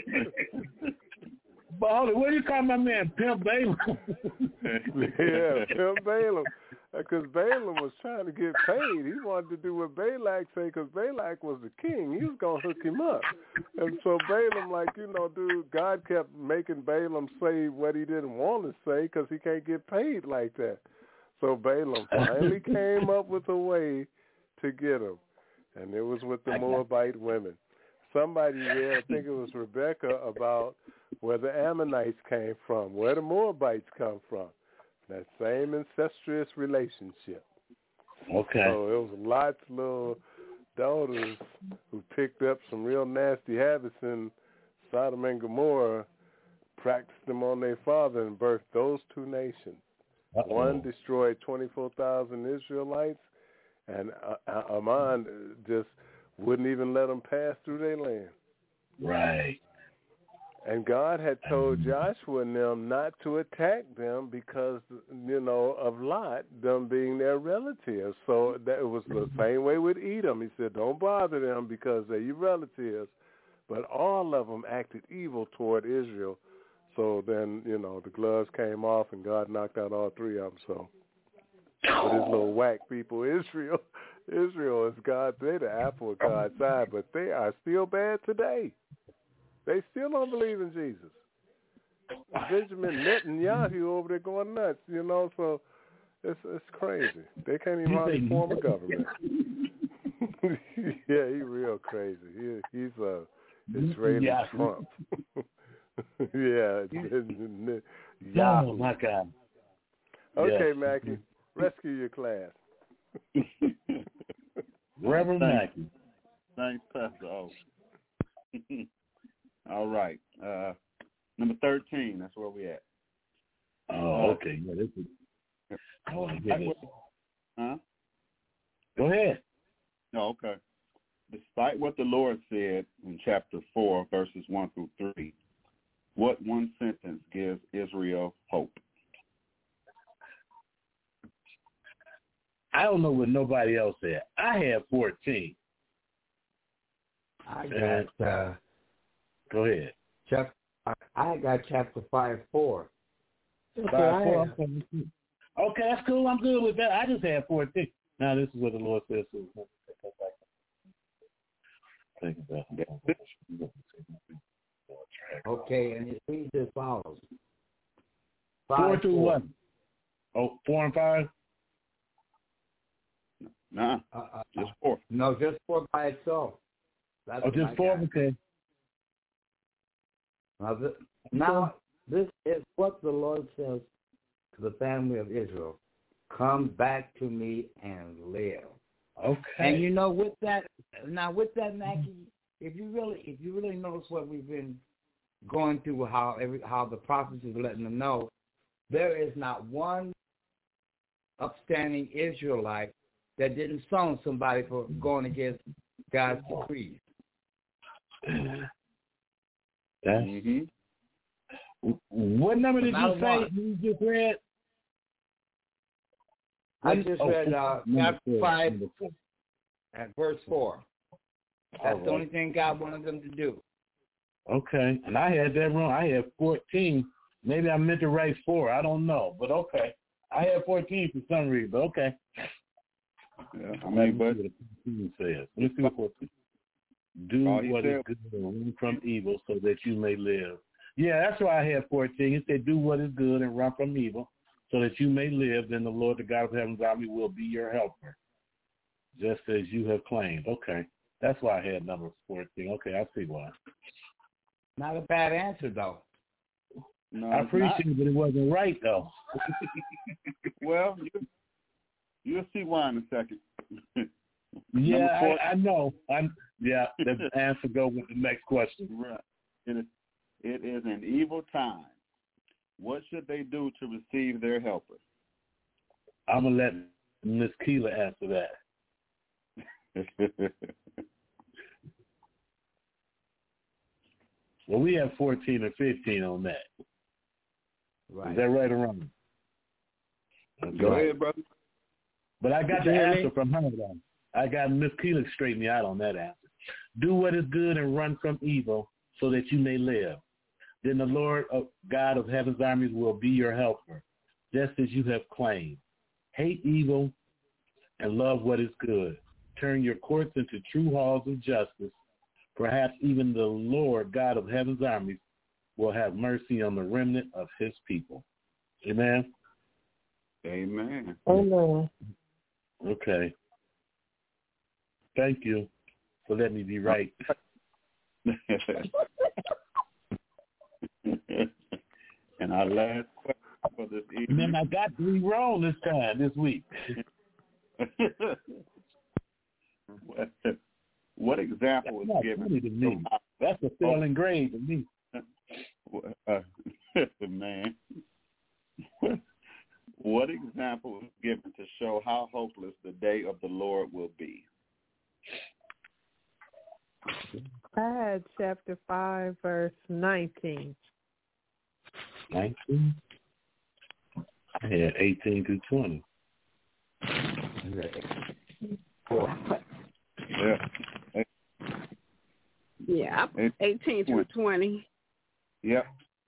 But what do you call my man, Pimp Balaam? Yeah, Pimp Balaam. Because Balaam was trying to get paid. He wanted to do what Balak said, because Balak was the king. He was going to hook him up. And so Balaam, like, you know, dude, God kept making Balaam say what he didn't want to say because he can't get paid like that. So Balaam finally came up with a way to get him. And it was with the Moabite women. Somebody read, I think it was Rebecca, about where the Ammonites came from, where the Moabites come from. That same incestuous relationship. Okay. So it was lots of little daughters who picked up some real nasty habits in Sodom and Gomorrah, practiced them on their father, and birthed those two nations. Uh-oh. One destroyed twenty-four thousand Israelites, and uh, Ammon just wouldn't even let them pass through their land. Right. And God had told Joshua and them not to attack them because, you know, of Lot, them being their relatives. So that it was the same way with Edom. He said, don't bother them because they're your relatives. But all of them acted evil toward Israel. So then, you know, the gloves came off and God knocked out all three of them. So for this little whack people, Israel, Israel is God. They're the apple of God's eye, but they are still bad today. They still don't believe in Jesus. Benjamin Netanyahu over there going nuts, you know, so it's it's crazy. They can't even hardly form a government. Yeah, he's real crazy. He, he's a Israeli yeah. Trump. Yeah. Oh, my God. Okay, yes. Mackie, rescue your class. Reverend Mackie. Thanks, Pastor O. All right. Uh, number thirteen, that's where we at. Oh, okay. Yeah, this is, I want to get this. Huh? Go ahead. Oh, okay. Despite what the Lord said in chapter four, verses one through three, what one sentence gives Israel hope? I don't know what nobody else had. I had fourteen. I got, uh, go ahead. Chapter, I got chapter five, four. Okay, five, four. Okay, that's cool. I'm good with that. I just had fourteen. Now, this is what the Lord says. Okay, and it reads as follows. Five, four through what? Oh, four and five? Nah, uh, uh, just four. No, just four by itself. That's oh, just four? Okay. Now this, now, this is what the Lord says to the family of Israel. Come back to me and live. Okay. And you know, with that, now with that, Mackie, if you really, if you really notice what we've been going through, how every, how the prophets is letting them know, there is not one upstanding Israelite that didn't stone somebody for going against God's decrees. That's, mm-hmm. What number did you say you just read? I just oh, read uh, chapter five at verse four. That's right. The only thing God wanted them to do. Okay, and I had that wrong. I had fourteen. Maybe I meant to write four. I don't know, but okay. I had fourteen for some reason, but okay. Yeah, I mean, but fourteen says. Let's see what fourteen. Do what said, is good and run from evil so that you may live. Yeah, that's why I had fourteen. It said, do what is good and run from evil so that you may live. Then the Lord, the God of heaven's army, will be your helper, just as you have claimed. Okay. That's why I had number fourteen. Okay, I see why. Not a bad answer, though. No, I appreciate it, but it wasn't right, though. Well, you, you'll see why in a second. Yeah, I, I know. I'm, yeah, the answer go with the next question. Right. It is, it is an evil time. What should they do to receive their helper? I'm going to let Miss Keela answer that. Well, we have fourteen or fifteen on that. Right. Is that right or wrong? That's Go right. ahead, brother. But I got the answer from her, though. I got Miss Keeler to straighten me out on that answer. Do what is good and run from evil so that you may live. Then the Lord of God of heaven's armies will be your helper, just as you have claimed. Hate evil and love what is good. Turn your courts into true halls of justice. Perhaps even the Lord God of heaven's armies will have mercy on the remnant of his people. Amen? Amen. Amen. Okay. Thank you for letting me be right. And our last question for this evening. And then I got three wrong this time, this week. what, what example was given? To me. That's a failing grade to me. Uh, man. What, what example was given to show how hopeless the day of the Lord will be? I had chapter five, verse nineteen. nineteen? I had eighteen through twenty. Yeah. Yeah, eighteen through twenty. Yep.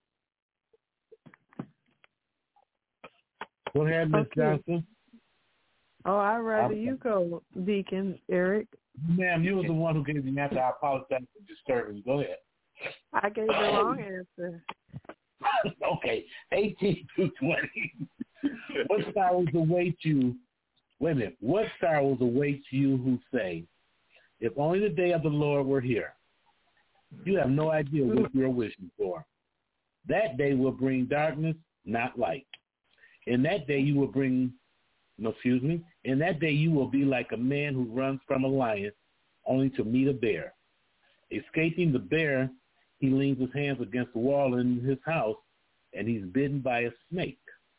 Go ahead, Miss Okay. Johnson. Oh, I'd rather you go, Deacon Eric. Ma'am, you was the one who gave the answer. I apologize for disturbing you. Go ahead. I gave the wrong answer. Okay, eighteen through twenty. What sorrows await you? Wait a minute. What sorrows await you who say, if only the day of the Lord were here? You have no idea what you are wishing for. That day will bring darkness, not light. In that day you will bring, no, excuse me, in that day you will be like a man who runs from a lion only to meet a bear. Escaping the bear, he leans his hands against the wall in his house, and he's bitten by a snake.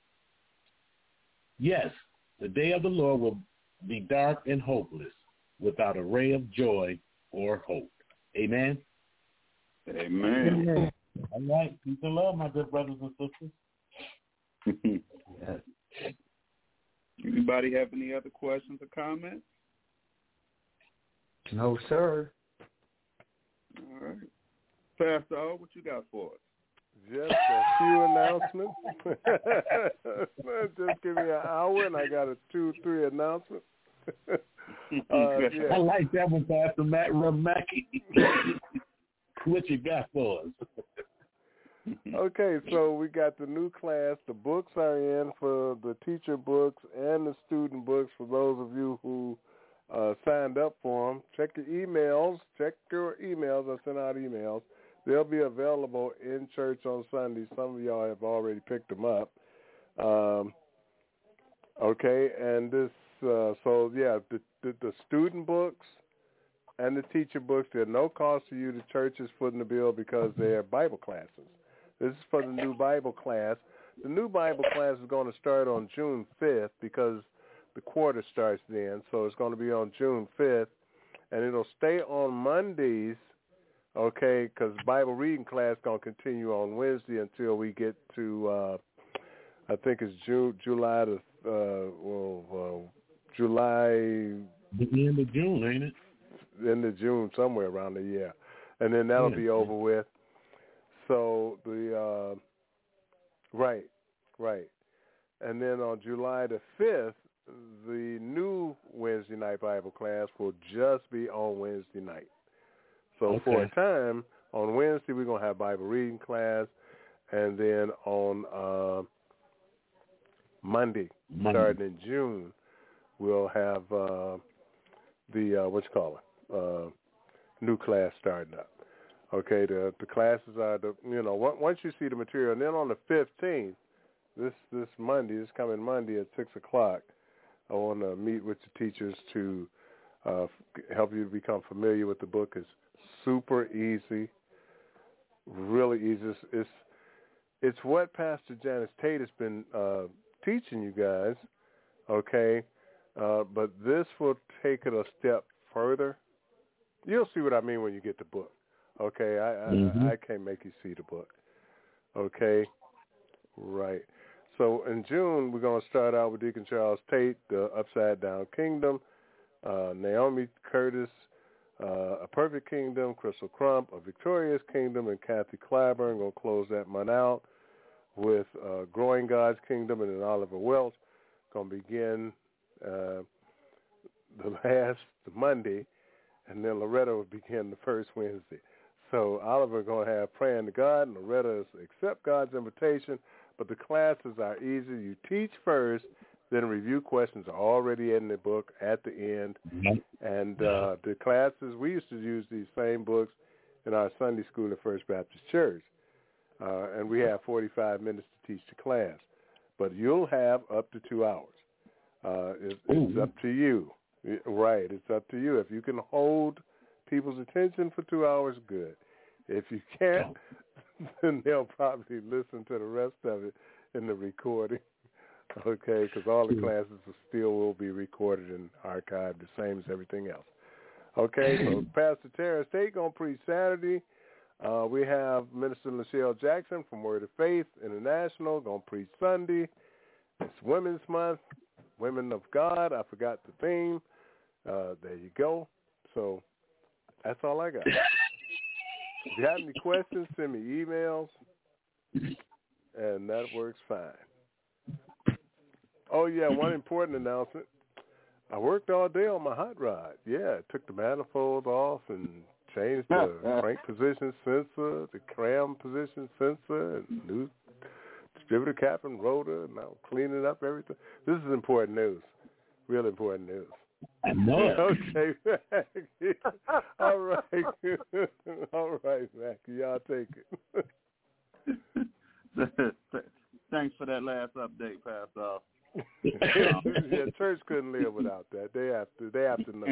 Yes, the day of the Lord will be dark and hopeless, without a ray of joy or hope. Amen? Amen. Amen. All right. Peace and love, my good brothers and sisters. Yes. Anybody have any other questions or comments? No, sir. All right. Pastor O, what you got for us? Just a few announcements. Just give me an hour, and I got a two, three announcements. uh, yeah. I like that one, Pastor Matt Mackey. What you got for us? Okay, so we got the new class. The books are in for the teacher books and the student books for those of you who uh, signed up for them. Check your emails. Check your emails. I sent out emails. They'll be available in church on Sunday. Some of y'all have already picked them up. Um, okay, and this, uh, so yeah, the, the, the student books and the teacher books, they're no cost to you. The church is footing the bill because they're Bible classes. This is for the new Bible class. The new Bible class is going to start on June fifth because the quarter starts then. So it's going to be on June fifth, and it'll stay on Mondays, okay, because Bible reading class is going to continue on Wednesday until we get to, uh, I think it's June, July, to, uh, well, uh, July. The end of June, ain't it? End of June, somewhere around the year. And then that'll yeah. be over with. So the uh, right, right, and then on July the fifth, the new Wednesday night Bible class will just be on Wednesday night. So okay. for a time on Wednesday we're gonna have Bible reading class, and then on uh, Monday, Monday, starting in June, we'll have uh, the uh, what you call it, uh, new class starting up. Okay, the the classes are the you know once you see the material, and then on the fifteenth, this this Monday, this coming Monday at six o'clock, I want to meet with the teachers to uh, help you to become familiar with the book. It's super easy, really easy. It's it's, it's what Pastor Janice Tate has been uh, teaching you guys. Okay, uh, but this will take it a step further. You'll see what I mean when you get the book. Okay, I, I, mm-hmm. I can't make you see the book. Okay, right. So in June, we're going to start out with Deacon Charles Tate, the Upside Down Kingdom, uh, Naomi Curtis, uh, A Perfect Kingdom, Crystal Crump, A Victorious Kingdom, and Kathy Clyburn. Going to close that month out with uh, Growing God's Kingdom, and then Oliver Welch. Going to begin uh, the last Monday, and then Loretta will begin the first Wednesday. So Oliver going to have Praying to God, and Loretta is Accept God's Invitation. But the classes are easy. You teach first, then review questions are already in the book at the end. Mm-hmm. And uh, the classes, we used to use these same books in our Sunday school at First Baptist Church. Uh, and we have forty-five minutes to teach the class. But you'll have up to two hours. Uh, it, it's up to you. Right, it's up to you. If you can hold people's attention for two hours, good. If you can't, then they'll probably listen to the rest of it in the recording, okay, because all the classes still will be recorded and archived the same as everything else. Okay, so Pastor Terrence Tate going to preach Saturday. Uh, we have Minister Lachelle Jackson from Word of Faith International going to preach Sunday. It's Women's Month, Women of God. I forgot the theme. Uh, there you go. So that's all I got. If you have any questions, send me emails, and that works fine. Oh, yeah, one important announcement. I worked all day on my hot rod. Yeah, I took the manifold off and changed the crank position sensor, the cram position sensor, and new distributor cap and rotor, and I'm cleaning up everything. This is important news, real important news. I know it. Okay. All right. All right, Mackie. Y'all take it. Thanks for that last update, Pastor. Yeah, church couldn't live without that. They have to. They have to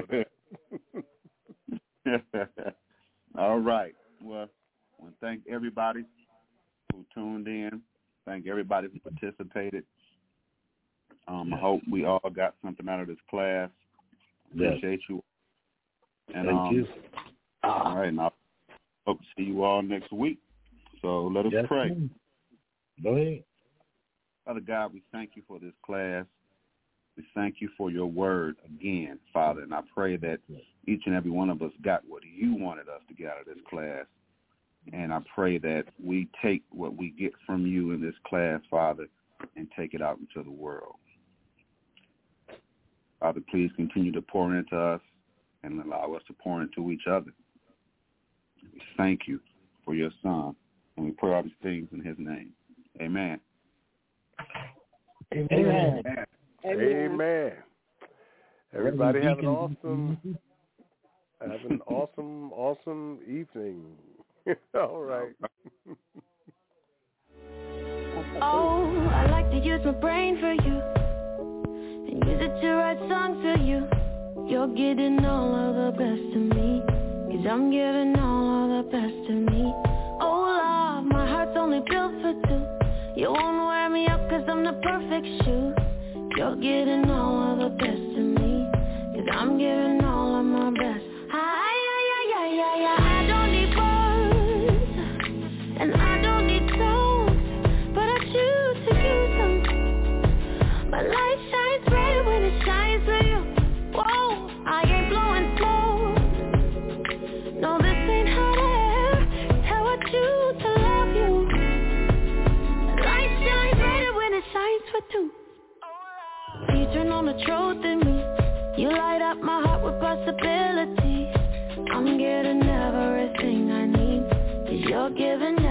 know that. All right. Well, I want to thank everybody who tuned in. Thank everybody who participated. Um, I hope we all got something out of this class. Appreciate yes. you. And, Thank um, you. All right, and I hope to see you all next week. So let us yes, pray. Go ahead. Father God, we thank you for this class, We thank you for your word again, Father, and I pray that each and every one of us got what you wanted us to get out of this class. And I pray that we take what we get from you in this class, Father, and take it out into the world. Father, please continue to pour into us and allow us to pour into each other. We thank you for your Son, and we pray all these things in his name. Amen. Amen. Amen. Amen. Everybody have an awesome, have an awesome, awesome evening. All right. Oh, I like to use my brain for you and use it to write songs for you. You're getting all of the best of me, 'cause I'm giving all of the best of me. Oh, love, my heart's only built for two. You won't wear me up 'cause I'm the perfect shoe. You're getting all of the best of me, 'cause I'm giving all of my best. I, I, I, I, I, I don't need words, and I don't need songs, but I choose to use them. My light shines brighter when it shines for you. Whoa, I ain't blowing smoke. No, this ain't hot air. It's how I choose to love you. The light shines brighter when it shines for two. You turn on the truth in me. You light up my heart with possibility. I'm getting everything I need, 'cause you're giving